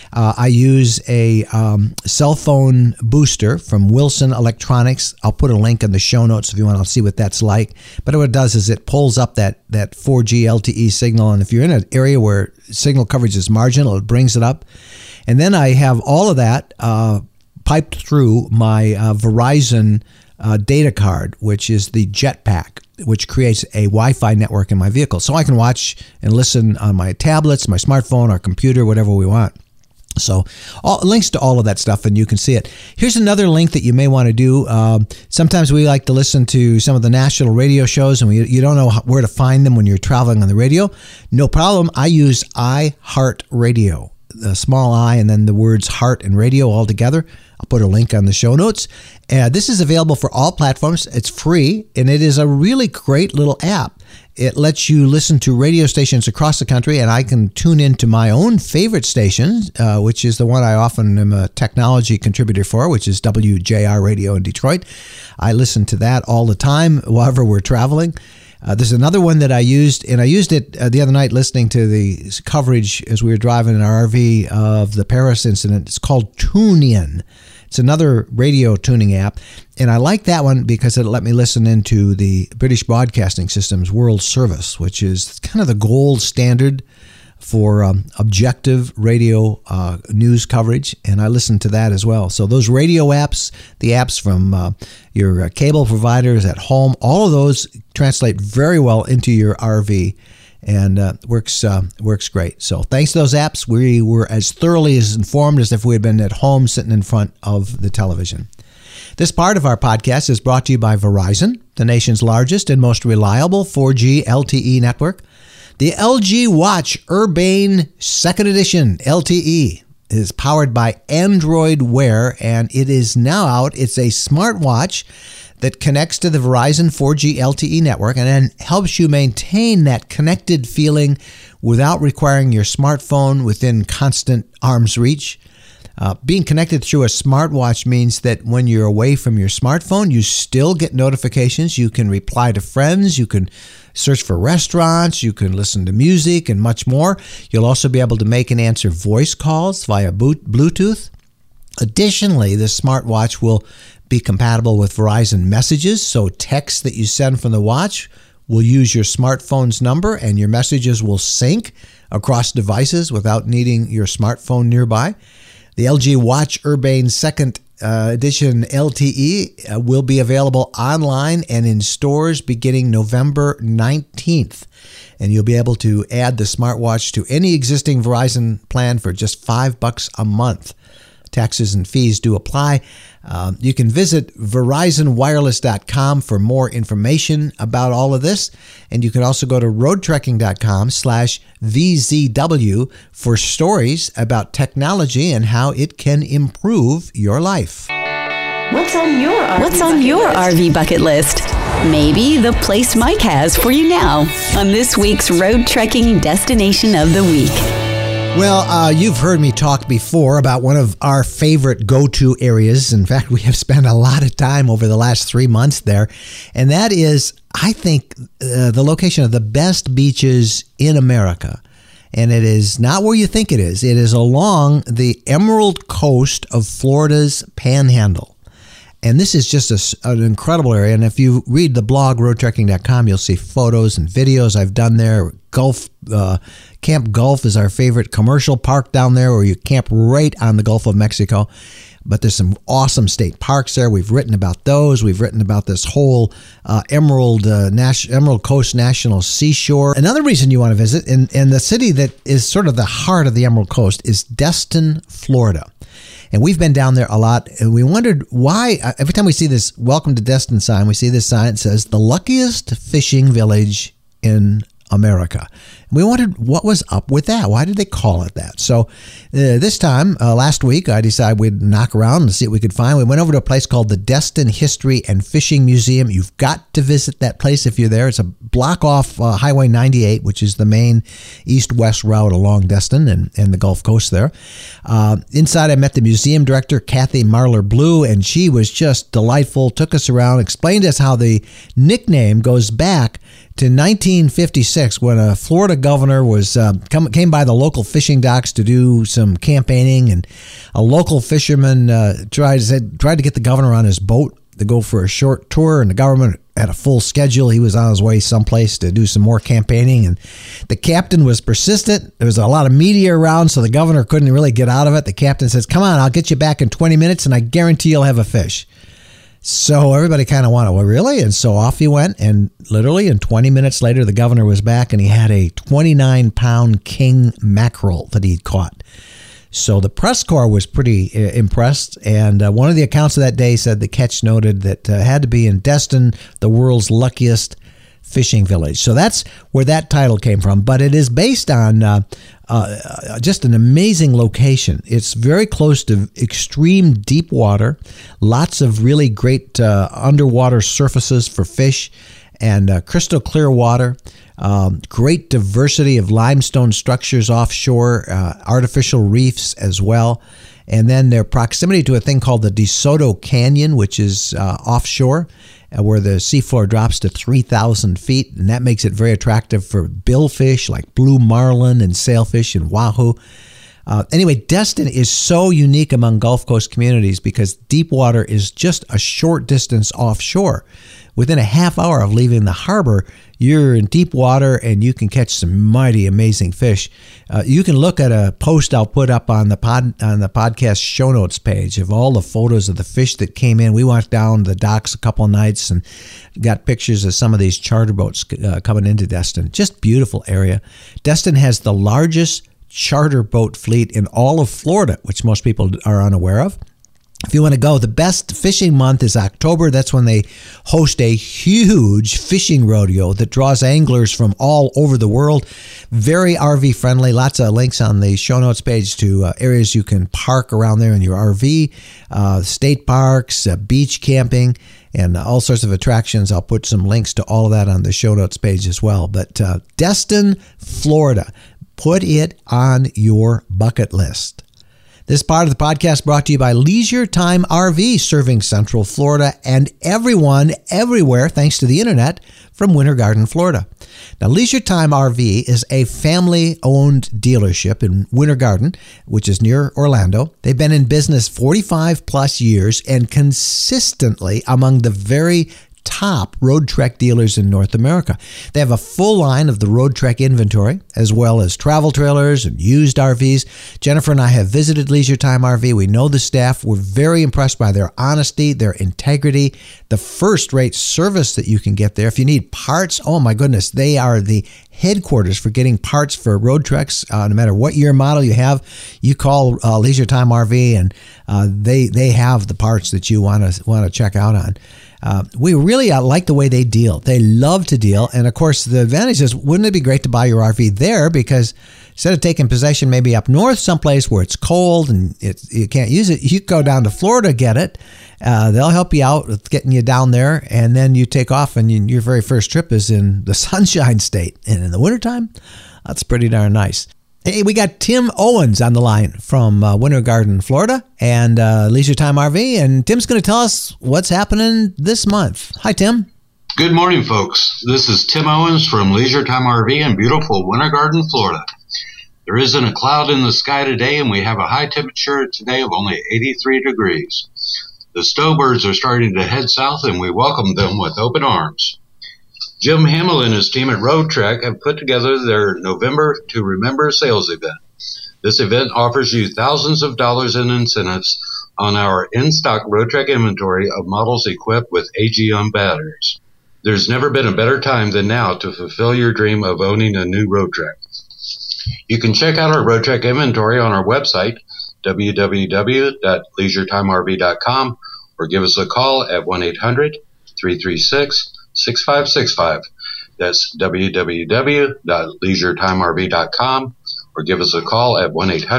I use a cell phone booster from Wilson Electronics. I'll put a link in the show notes if you want to see what that's like. But what it does is it pulls up that 4G LTE signal. And if you're in an area where signal coverage is marginal, it brings it up. And then I have all of that piped through my Verizon data card, which is the Jetpack, which creates a Wi-Fi network in my vehicle. So I can watch and listen on my tablets, my smartphone, our computer, whatever we want. So links to all of that stuff, and you can see it. Here's another link that you may want to do. Sometimes we like to listen to some of the national radio shows, and you don't know where to find them when you're traveling on the radio. No problem. I use iHeartRadio. The small I and then the words heart and radio all together. I'll put a link on the show notes. This is available for all platforms. It's free, and it is a really great little app. It lets you listen to radio stations across the country, and I can tune into my own favorite station, which is the one I often am a technology contributor for, which is WJR Radio in Detroit. I listen to that all the time, wherever we're traveling. There's another one that I used, and I used it the other night listening to the coverage as we were driving in our RV of the Paris incident. It's called TuneIn. It's another radio tuning app, and I like that one because it let me listen into the British Broadcasting System's World Service, which is kind of the gold standard for objective radio news coverage, and I listen to that as well. So those radio apps, the apps from your cable providers at home, all of those translate very well into your RV, and works great. So thanks to those apps, we were as thoroughly as informed as if we had been at home sitting in front of the television. This part of our podcast is brought to you by Verizon, the nation's largest and most reliable 4G LTE network. The LG Watch Urbane 2nd Edition LTE is powered by Android Wear, and it is now out. It's a smartwatch that connects to the Verizon 4G LTE network and then helps you maintain that connected feeling without requiring your smartphone within constant arm's reach. Being connected through a smartwatch means that when you're away from your smartphone, you still get notifications. You can reply to friends. You can search for restaurants. You can listen to music and much more. You'll also be able to make and answer voice calls via Bluetooth. Additionally, the smartwatch will be compatible with Verizon Messages, so texts that you send from the watch will use your smartphone's number and your messages will sync across devices without needing your smartphone nearby. The LG Watch Urbane 2nd Edition LTE will be available online and in stores beginning November 19th. And you'll be able to add the smartwatch to any existing Verizon plan for just $5 a month. Taxes and fees do apply. You can visit VerizonWireless.com for more information about all of this. And you can also go to roadtrekking.com/VZW for stories about technology and how it can improve your life. What's on your RV bucket list? Maybe the place Mike has for you now on this week's Road Trekking Destination of the Week. Well, you've heard me talk before about one of our favorite go-to areas. In fact, we have spent a lot of time over the last 3 months there. And that is, I think, the location of the best beaches in America. And it is not where you think it is. It is along the Emerald Coast of Florida's Panhandle. And this is just an incredible area. And if you read the blog, roadtrekking.com, you'll see photos and videos I've done there. Camp Gulf is our favorite commercial park down there where you camp right on the Gulf of Mexico. But there's some awesome state parks there. We've written about those. We've written about this whole Emerald Coast National Seashore. Another reason you want to visit, and the city that is sort of the heart of the Emerald Coast, is Destin, Florida. And we've been down there a lot, and we wondered why, every time we see this Welcome to Destin sign, we see this sign that says, the luckiest fishing village in America. And we wondered what was up with that. Why did they call it that? So this time, last week, I decided we'd knock around and see what we could find. We went over to a place called the Destin History and Fishing Museum. You've got to visit that place if you're there. It's a block off Highway 98, which is the main east-west route along Destin and the Gulf Coast there. Inside, I met the museum director, Kathy Marler Blue, and she was just delightful, took us around, explained to us how the nickname goes back to 1956 when a Florida governor was came by the local fishing docks to do some campaigning, and a local fisherman tried to get the governor on his boat to go for a short tour, and the government had a full schedule. He was on his way someplace to do some more campaigning, and the captain was persistent. There was a lot of media around, so the governor couldn't really get out of it. The captain says, "Come on, I'll get you back in 20 minutes, and I guarantee you'll have a fish." So everybody kind of wanted, well, really? And so off he went, and literally in 20 minutes later, the governor was back, and he had a 29-pound king mackerel that he'd caught. So the press corps was pretty impressed, and one of the accounts of that day said the catch noted that had to be in Destin, the world's luckiest fishing village. So that's where that title came from, but it is based on just an amazing location. It's very close to extreme deep water, lots of really great underwater surfaces for fish, and crystal clear water. Great diversity of limestone structures offshore, artificial reefs as well. And then their proximity to a thing called the DeSoto Canyon, which is offshore, where the seafloor drops to 3,000 feet. And that makes it very attractive for billfish like blue marlin and sailfish and wahoo. Anyway, Destin is so unique among Gulf Coast communities because deep water is just a short distance offshore. Within a half hour of leaving the harbor, you're in deep water and you can catch some mighty amazing fish. You can look at a post I'll put up on the podcast show notes page of all the photos of the fish that came in. We walked down the docks a couple of nights and got pictures of some of these charter boats coming into Destin. Just beautiful area. Destin has the largest charter boat fleet in all of Florida, which most people are unaware of. If you want to go, the best fishing month is October. That's when they host a huge fishing rodeo that draws anglers from all over the world. Very RV friendly. Lots of links on the show notes page to areas you can park around there in your RV, state parks, beach camping, and all sorts of attractions. I'll put some links to all of that on the show notes page as well. But Destin, Florida, put it on your bucket list. This part of the podcast brought to you by Leisure Time RV, serving Central Florida and everyone, everywhere, thanks to the internet, from Winter Garden, Florida. Now, Leisure Time RV is a family-owned dealership in Winter Garden, which is near Orlando. They've been in business 45 plus years and consistently among the very top Road Trek dealers in North America. They have a full line of the Road Trek inventory, as well as travel trailers and used RVs. Jennifer and I have visited Leisure Time RV. We know the staff. We're very impressed by their honesty, their integrity, the first-rate service that you can get there. If you need parts, oh my goodness, they are the headquarters for getting parts for Road Treks. No matter what year model you have, you call Leisure Time RV, and they have the parts that you want to check out on. We really like the way they deal. They love to deal. And of course, the advantage is, wouldn't it be great to buy your RV there? Because instead of taking possession maybe up north someplace where it's cold and you can't use it, you go down to Florida, get it. They'll help you out with getting you down there. And then you take off, and your very first trip is in the Sunshine State. And in the wintertime, that's pretty darn nice. Hey, we got Tim Owens on the line from Winter Garden, Florida, and Leisure Time RV, and Tim's going to tell us what's happening this month. Hi, Tim. Good morning, folks. This is Tim Owens from Leisure Time RV in beautiful Winter Garden, Florida. There isn't a cloud in the sky today, and we have a high temperature today of only 83 degrees. The snowbirds are starting to head south, and we welcome them with open arms. Jim Hamill and his team at Road Trek have put together their November to Remember sales event. This event offers you thousands of dollars in incentives on our in-stock Road Trek inventory of models equipped with AGM batteries. There's never been a better time than now to fulfill your dream of owning a new Road Trek. You can check out our Road Trek inventory on our website, www.leisuretimерv.com, or give us a call at 1-800-336-6565. That's www.leisuretimерv.com, or give us a call at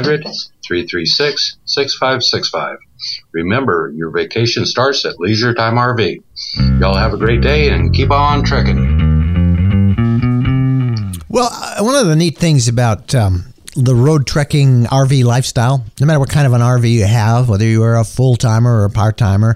1-800-336-6565. Remember, your vacation starts at Leisure Time RV. Y'all have a great day and keep on trekking. Well, one of the neat things about the road trekking RV lifestyle, no matter what kind of an RV you have, whether you are a full-timer or a part-timer,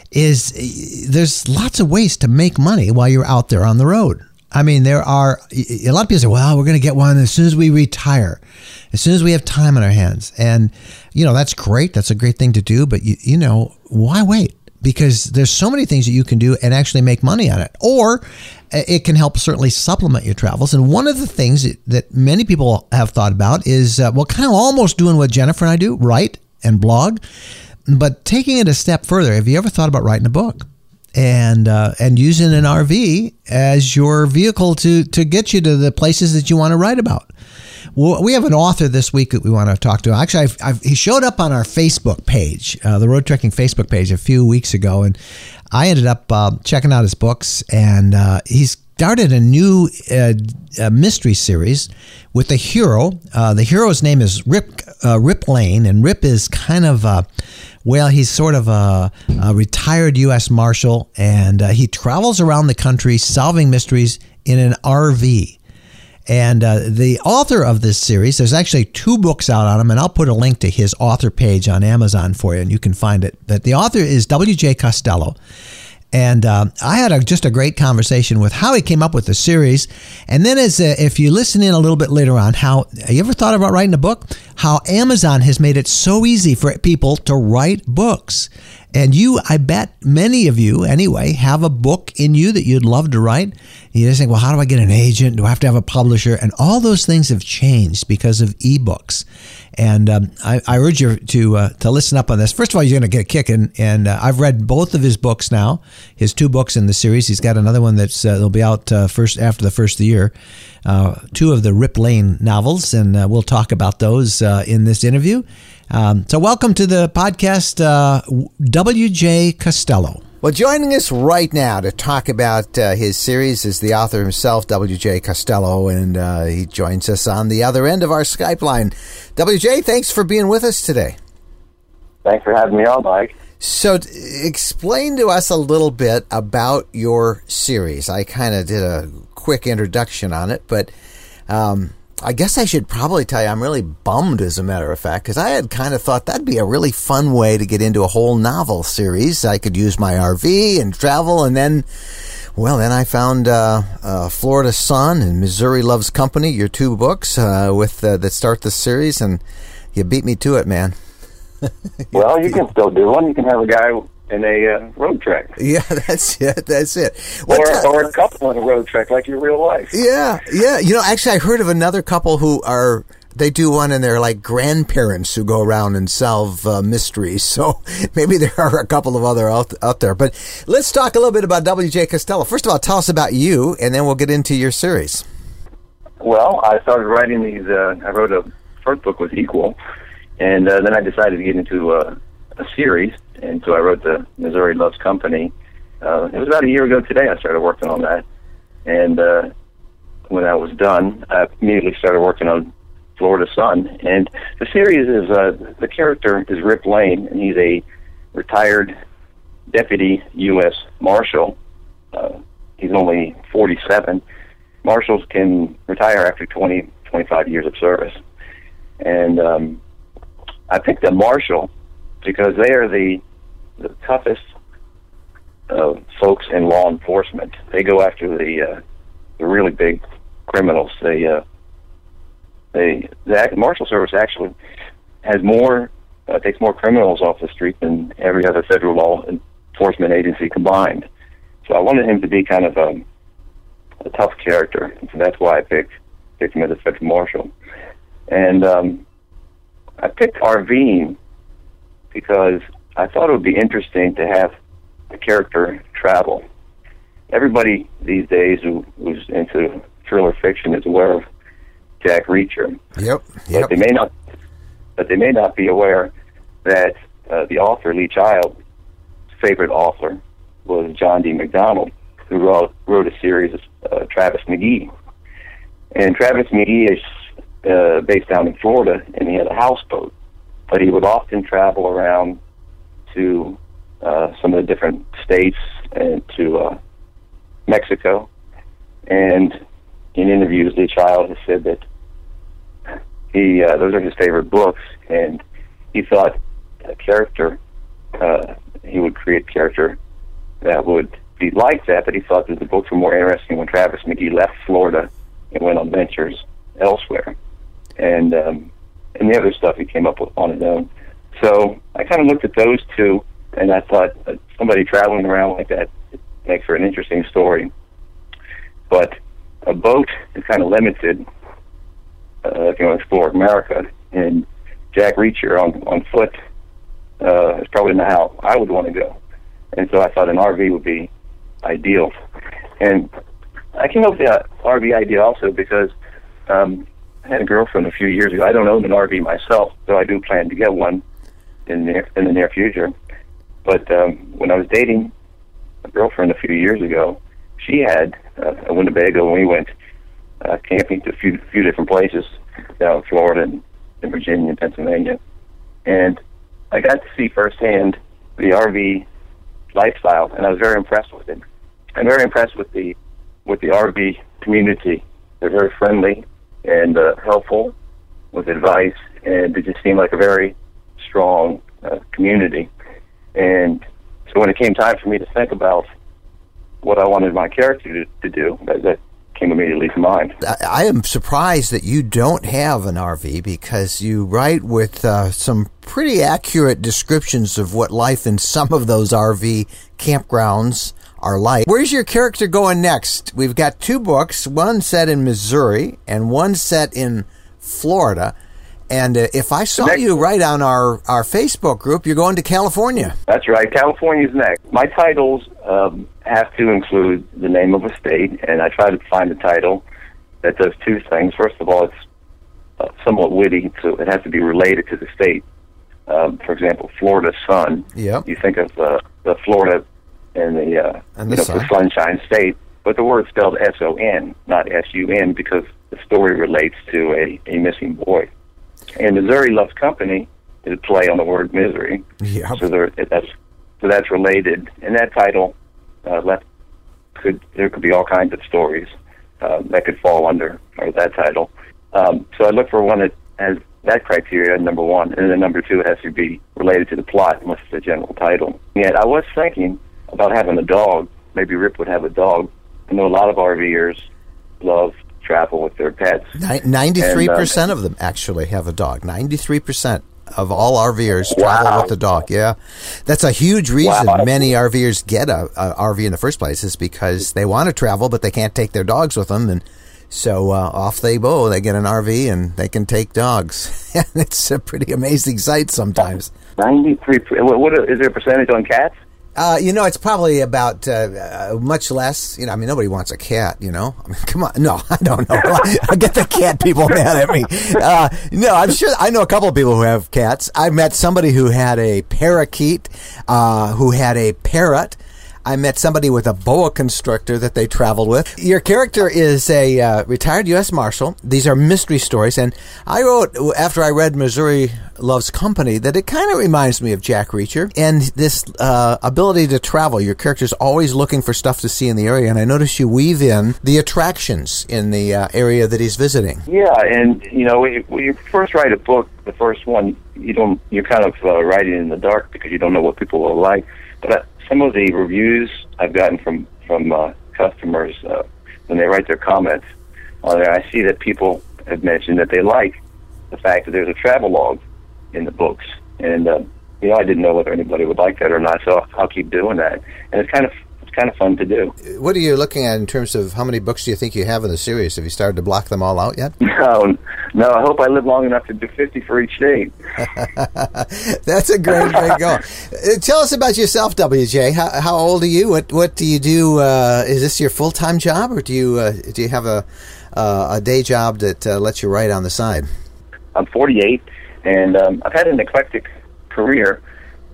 is there's lots of ways to make money while you're out there on the road. I mean, there are a lot of people say, well, we're going to get one as soon as we retire, as soon as we have time on our hands. And, you know, that's great. That's a great thing to do. But, you know, why wait? Because there's so many things that you can do and actually make money on it. Or it can help certainly supplement your travels. And one of the things that many people have thought about is, well, kind of almost doing what Jennifer and I do, write and blog. But taking it a step further, have you ever thought about writing a book and using an RV as your vehicle to get you to the places that you want to write about? Well, we have an author this week that we want to talk to. Actually, he showed up on our Facebook page, the Road Trekking Facebook page, a few weeks ago, and I ended up checking out his books, and he's started a new mystery series with a hero. The hero's name is Rip Lane, and Rip is kind of he's sort of a retired U.S. Marshal, and he travels around the country solving mysteries in an RV. And the author of this series, there's actually 2 books out on him, and I'll put a link to his author page on Amazon for you, and you can find it. But the author is W.J. Costello. And I had just a great conversation with how he came up with the series. And then if you listen in a little bit later on, have you ever thought about writing a book? How Amazon has made it so easy for people to write books. And I bet many of you anyway, have a book in you that you'd love to write. You just think, well, how do I get an agent? Do I have to have a publisher? And all those things have changed because of ebooks. And I urge you to listen up on this. First of all, you're going to get a kick. And I've read both of his books now, his 2 books in the series. He's got another one that'll be out after the first of the year. 2 of the Rip Lane novels, and we'll talk about those in this interview. So welcome to the podcast, W.J. Costello. Well, joining us right now to talk about his series is the author himself, W.J. Costello, and he joins us on the other end of our Skype line. W.J., thanks for being with us today. Thanks for having me on, Mike. So explain to us a little bit about your series. I kind of did a quick introduction on it, but I guess I should probably tell you I'm really bummed, as a matter of fact, because I had kind of thought that'd be a really fun way to get into a whole novel series. I could use my RV and travel, and then I found Florida Sun and Missouri Loves Company, your two books that start the series, and you beat me to it, man. Well, you can still do one. You can have a guy in a road trek. Yeah, that's it. Or a couple on a road trek, like your real life. Yeah. Actually, I heard of another couple they do one and they're like grandparents who go around and solve mysteries. So maybe there are a couple of other out there. But let's talk a little bit about W.J. Costello. First of all, tell us about you, and then we'll get into your series. Well, I started writing these. I wrote a first book was Equal, and then I decided to get into a series. And so I wrote the Missouri Loves Company. It was about a year ago today I started working on that. And when I was done, I immediately started working on Florida Sun. And the series is, the character is Rip Lane, and he's a retired deputy U.S. Marshal. He's only 47. Marshals can retire after 20, 25 years of service. And I picked a Marshal because they are the toughest folks in law enforcement. They go after the really big criminals. The Marshal Service actually has takes more criminals off the street than every other federal law enforcement agency combined. So I wanted him to be kind of a tough character, and so that's why I picked him as a federal marshal. And I picked RVing because I thought it would be interesting to have a character travel. Everybody these days who's into thriller fiction is aware of Jack Reacher. Yep. But they may not be aware that the author, Lee Child's favorite author, was John D. MacDonald, who wrote a series of Travis McGee. And Travis McGee is based down in Florida, and he had a houseboat. But he would often travel around to some of the different states and to Mexico. And in interviews, Lee Child has said that those are his favorite books, and he thought he would create a character that would be like that, but he thought that the books were more interesting when Travis McGee left Florida and went on ventures elsewhere. And the other stuff he came up with on his own. So I kind of looked at those two, and I thought somebody traveling around like that makes for an interesting story. But a boat is kind of limited if you want to explore America, and Jack Reacher on foot is probably not how I would want to go. And so I thought an RV would be ideal. And I came up with the RV idea also because I had a girlfriend a few years ago. I don't own an RV myself, though I do plan to get one in the near future. But when I was dating a girlfriend a few years ago, she had a Winnebago, and we went camping to a few different places down in Florida and Virginia and Pennsylvania. And I got to see firsthand the RV lifestyle, and I was very impressed with it. I'm very impressed with the RV community. They're very friendly and helpful with advice, and it just seemed like a very strong community. And so when it came time for me to think about what I wanted my character to do, that came immediately to mind. I am surprised that you don't have an RV, because you write with some pretty accurate descriptions of what life in some of those RV campgrounds are like. Where's your character going next? We've got two books, one set in Missouri and one set in Florida. And if I saw you right on our Facebook group, you're going to California. That's right. California's next. My titles have to include the name of a state, and I try to find a title that does two things. First of all, it's somewhat witty, so it has to be related to the state. For example, Florida sun. Yep. You think of the Florida and the Sunshine State, but the word's spelled S-O-N, not S-U-N, because the story relates to a missing boy. And Missouri Loves Company is a play on the word misery. Yep. So that's related. And that title, there could be all kinds of stories that could fall under that title. So I look for one that has that criteria, number one, and then number two, it has to be related to the plot, unless it's a general title. Yet I was thinking about having a dog. Maybe Rip would have a dog. I know a lot of RVers love travel with their pets. 93% of them actually have a dog. 93% of all RVers travel with a dog. Yeah, that's a huge reason many RVers get a RV in the first place, is because they want to travel, but they can't take their dogs with them, and so off they go. They get an RV and they can take dogs. It's a pretty amazing sight sometimes. 93%. What is there a percentage on cats? It's probably about much less. Nobody wants a cat, I mean, come on. No, I don't know. I'll get the cat people mad at me. No, I'm sure. I know a couple of people who have cats. I met somebody who had a parakeet, who had a parrot. I met somebody with a boa constrictor that they traveled with. Your character is a retired U.S. Marshal. These are mystery stories. And I wrote, after I read Missouri Loves Company, that it kind of reminds me of Jack Reacher. And this ability to travel. Your character's always looking for stuff to see in the area. And I notice you weave in the attractions in the area that he's visiting. Yeah, and, when you first write a book, the first one, you're kind of writing in the dark because you don't know what people will like. But some of the reviews I've gotten from customers, when they write their comments on there, I see that people have mentioned that they like the fact that there's a travelogue in the books. And, I didn't know whether anybody would like that or not, so I'll keep doing that. And it's kind of fun to do. What are you looking at in terms of how many books do you think you have in the series? Have you started to block them all out yet? No, I hope I live long enough to do 50 for each state. That's a great goal. Tell us about yourself, WJ. How old are you? What do you do? Is this your full-time job, or do you have a day job that lets you write on the side? I'm 48, and I've had an eclectic career.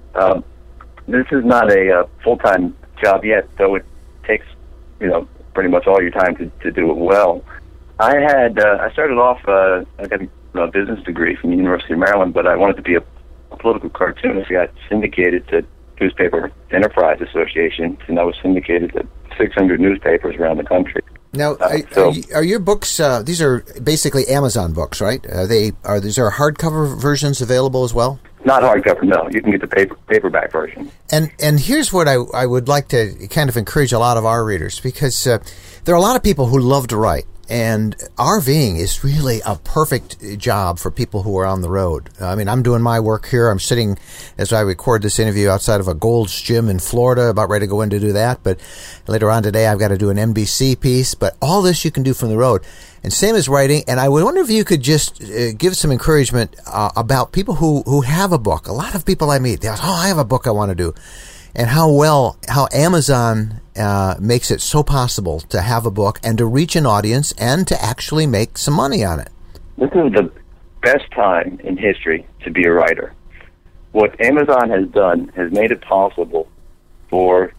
This is not a full-time job yet, though it takes pretty much all your time to do it well. I started off I got a business degree from the University of Maryland, but I wanted to be a political cartoonist. I got syndicated to Newspaper Enterprise Association, and I was syndicated to 600 newspapers around the country. Now, are your books? These are basically Amazon books, right? Is there hardcover versions available as well? Not hardcover, no. You can get the paperback version. And here's what I would like to kind of encourage a lot of our readers, because there are a lot of people who love to write. And RVing is really a perfect job for people who are on the road. I mean, I'm doing my work here. I'm sitting, as I record this interview, outside of a Gold's Gym in Florida, about ready to go in to do that. But later on today, I've got to do an NBC piece. But all this you can do from the road. And same as writing. And I would wonder if you could just give some encouragement about people who have a book. A lot of people I meet, they're like, I have a book I want to do. And how Amazon makes it so possible to have a book and to reach an audience and to actually make some money on it. This is the best time in history to be a writer. What Amazon has done has made it possible for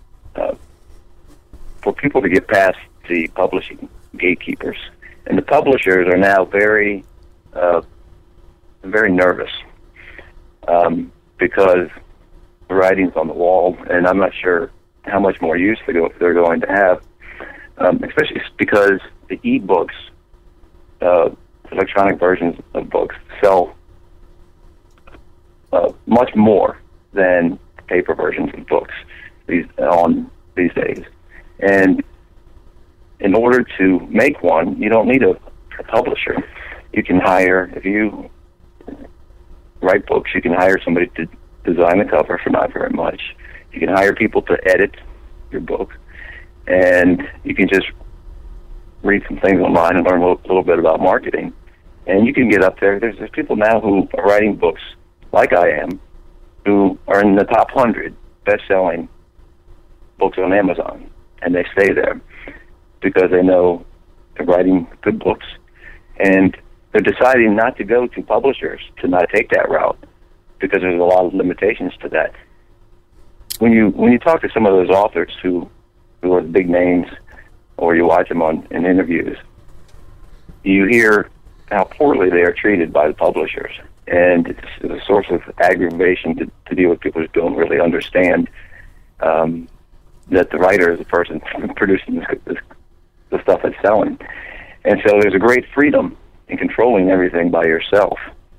people to get past the publishing gatekeepers. And the publishers are now very nervous because the writing's on the wall, and I'm not sure how much more use they're going to have, especially because the e-books, electronic versions of books, sell much more than paper versions of books these days. And in order to make one, you don't need a publisher. You can hire, if you write books, you can hire somebody to design the cover for not very much. You can hire people to edit your book, and you can just read some things online and learn a little bit about marketing. And you can get up there. There's people now who are writing books, like I am, who are in the top 100 best-selling books on Amazon, and they stay there because they know they're writing good books, and they're deciding not to go to publishers, to not take that route. because there's a lot of limitations to that. When you talk to some of those authors who are the big names, or you watch them in interviews, you hear how poorly they are treated by the publishers, and it's a source of aggravation to deal with people who don't really understand that the writer is the person producing the stuff that's selling. And so there's a great freedom in controlling everything by yourself,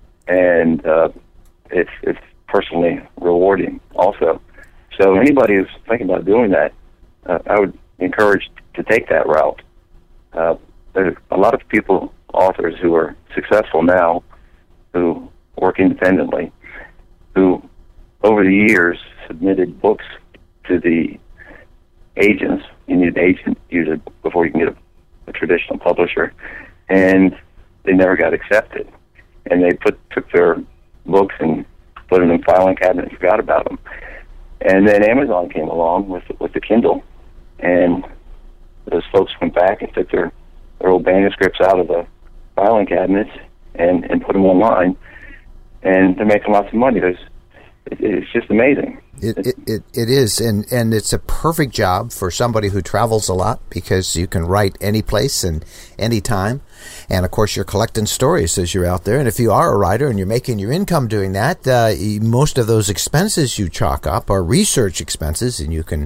and it's personally rewarding also. So anybody who's thinking about doing that, I would encourage to take that route. There's a lot of people, authors who are successful now, who work independently, who over the years submitted books to the agents. You need an agent usually before you can get a traditional publisher, and they never got accepted. And they took their books and put them in filing cabinet and forgot about them. And then Amazon came along with the Kindle, and those folks went back and took their old manuscripts out of the filing cabinets and put them online, and they're making lots of money. It's just amazing. It is, and it's a perfect job for somebody who travels a lot, because you can write any place and any time. And, of course, you're collecting stories as you're out there. And if you are a writer and you're making your income doing that, most of those expenses you chalk up are research expenses, and you can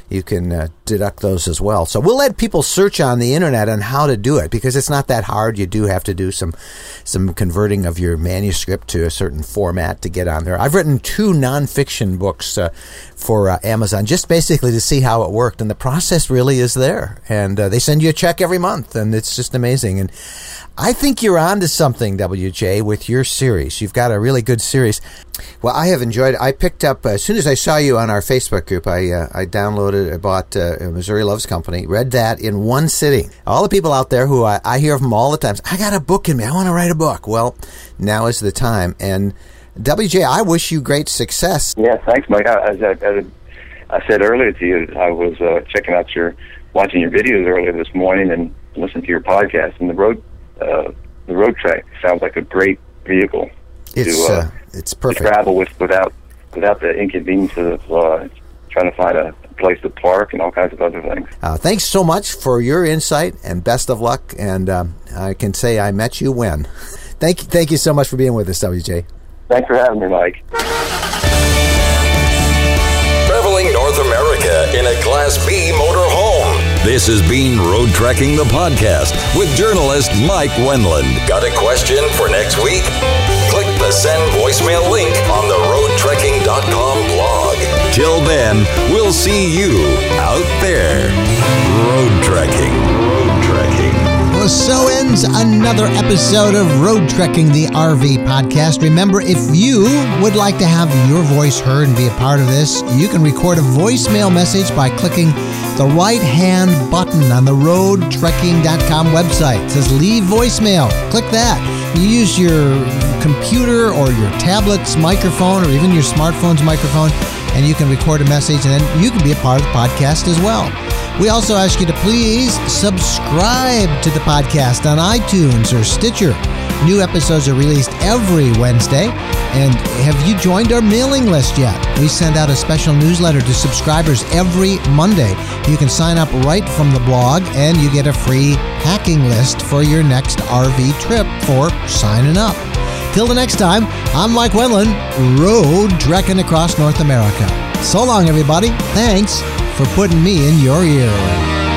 deduct those as well. So we'll let people search on the Internet on how to do it, because it's not that hard. You do have to do some converting of your manuscript to a certain format to get on there. I've written 2 nonfiction books for Amazon, just basically to see how it worked. And the process really is there. And they send you a check every month, and it's just amazing. And I think you're on to something, WJ, with your series. You've got a really good series. Well, I have enjoyed it. I picked up, as soon as I saw you on our Facebook group, I downloaded, I bought Missouri Loves Company, read that in one sitting. All the people out there who I hear from all the time, I got a book in me, I want to write a book. Well, now is the time. And WJ, I wish you great success. Yeah, thanks, Mike. I said earlier to you, I was watching your videos earlier this morning and listening to your podcast, and the road track sounds like a great vehicle. It's perfect. To travel without the inconvenience of trying to find a place to park and all kinds of other things. Thanks so much for your insight, and best of luck. And I can say I met you when. Thank you so much for being with us, WJ. Thanks for having me, Mike. Traveling North America in a Class B motorhome. This has been Road Trekking the Podcast with journalist Mike Wendland. Got a question for next week? Click the send voicemail link on the roadtrekking.com blog. Till then, we'll see you out there. Road Trekking. Road Trekking. Well, so ends another episode of Road Trekking the RV Podcast. Remember, if you would like to have your voice heard and be a part of this, you can record a voicemail message by clicking the right-hand button on the roadtrekking.com website. It says leave voicemail. Click that. You use your computer or your tablet's microphone or even your smartphone's microphone, and you can record a message, and then you can be a part of the podcast as well. We also ask you to please subscribe to the podcast on iTunes or Stitcher. New episodes are released every Wednesday. And have you joined our mailing list yet? We send out a special newsletter to subscribers every Monday. You can sign up right from the blog, and you get a free packing list for your next RV trip for signing up. Till the next time, I'm Mike Wendland, road trekking across North America. So long, everybody. Thanks for putting me in your ear.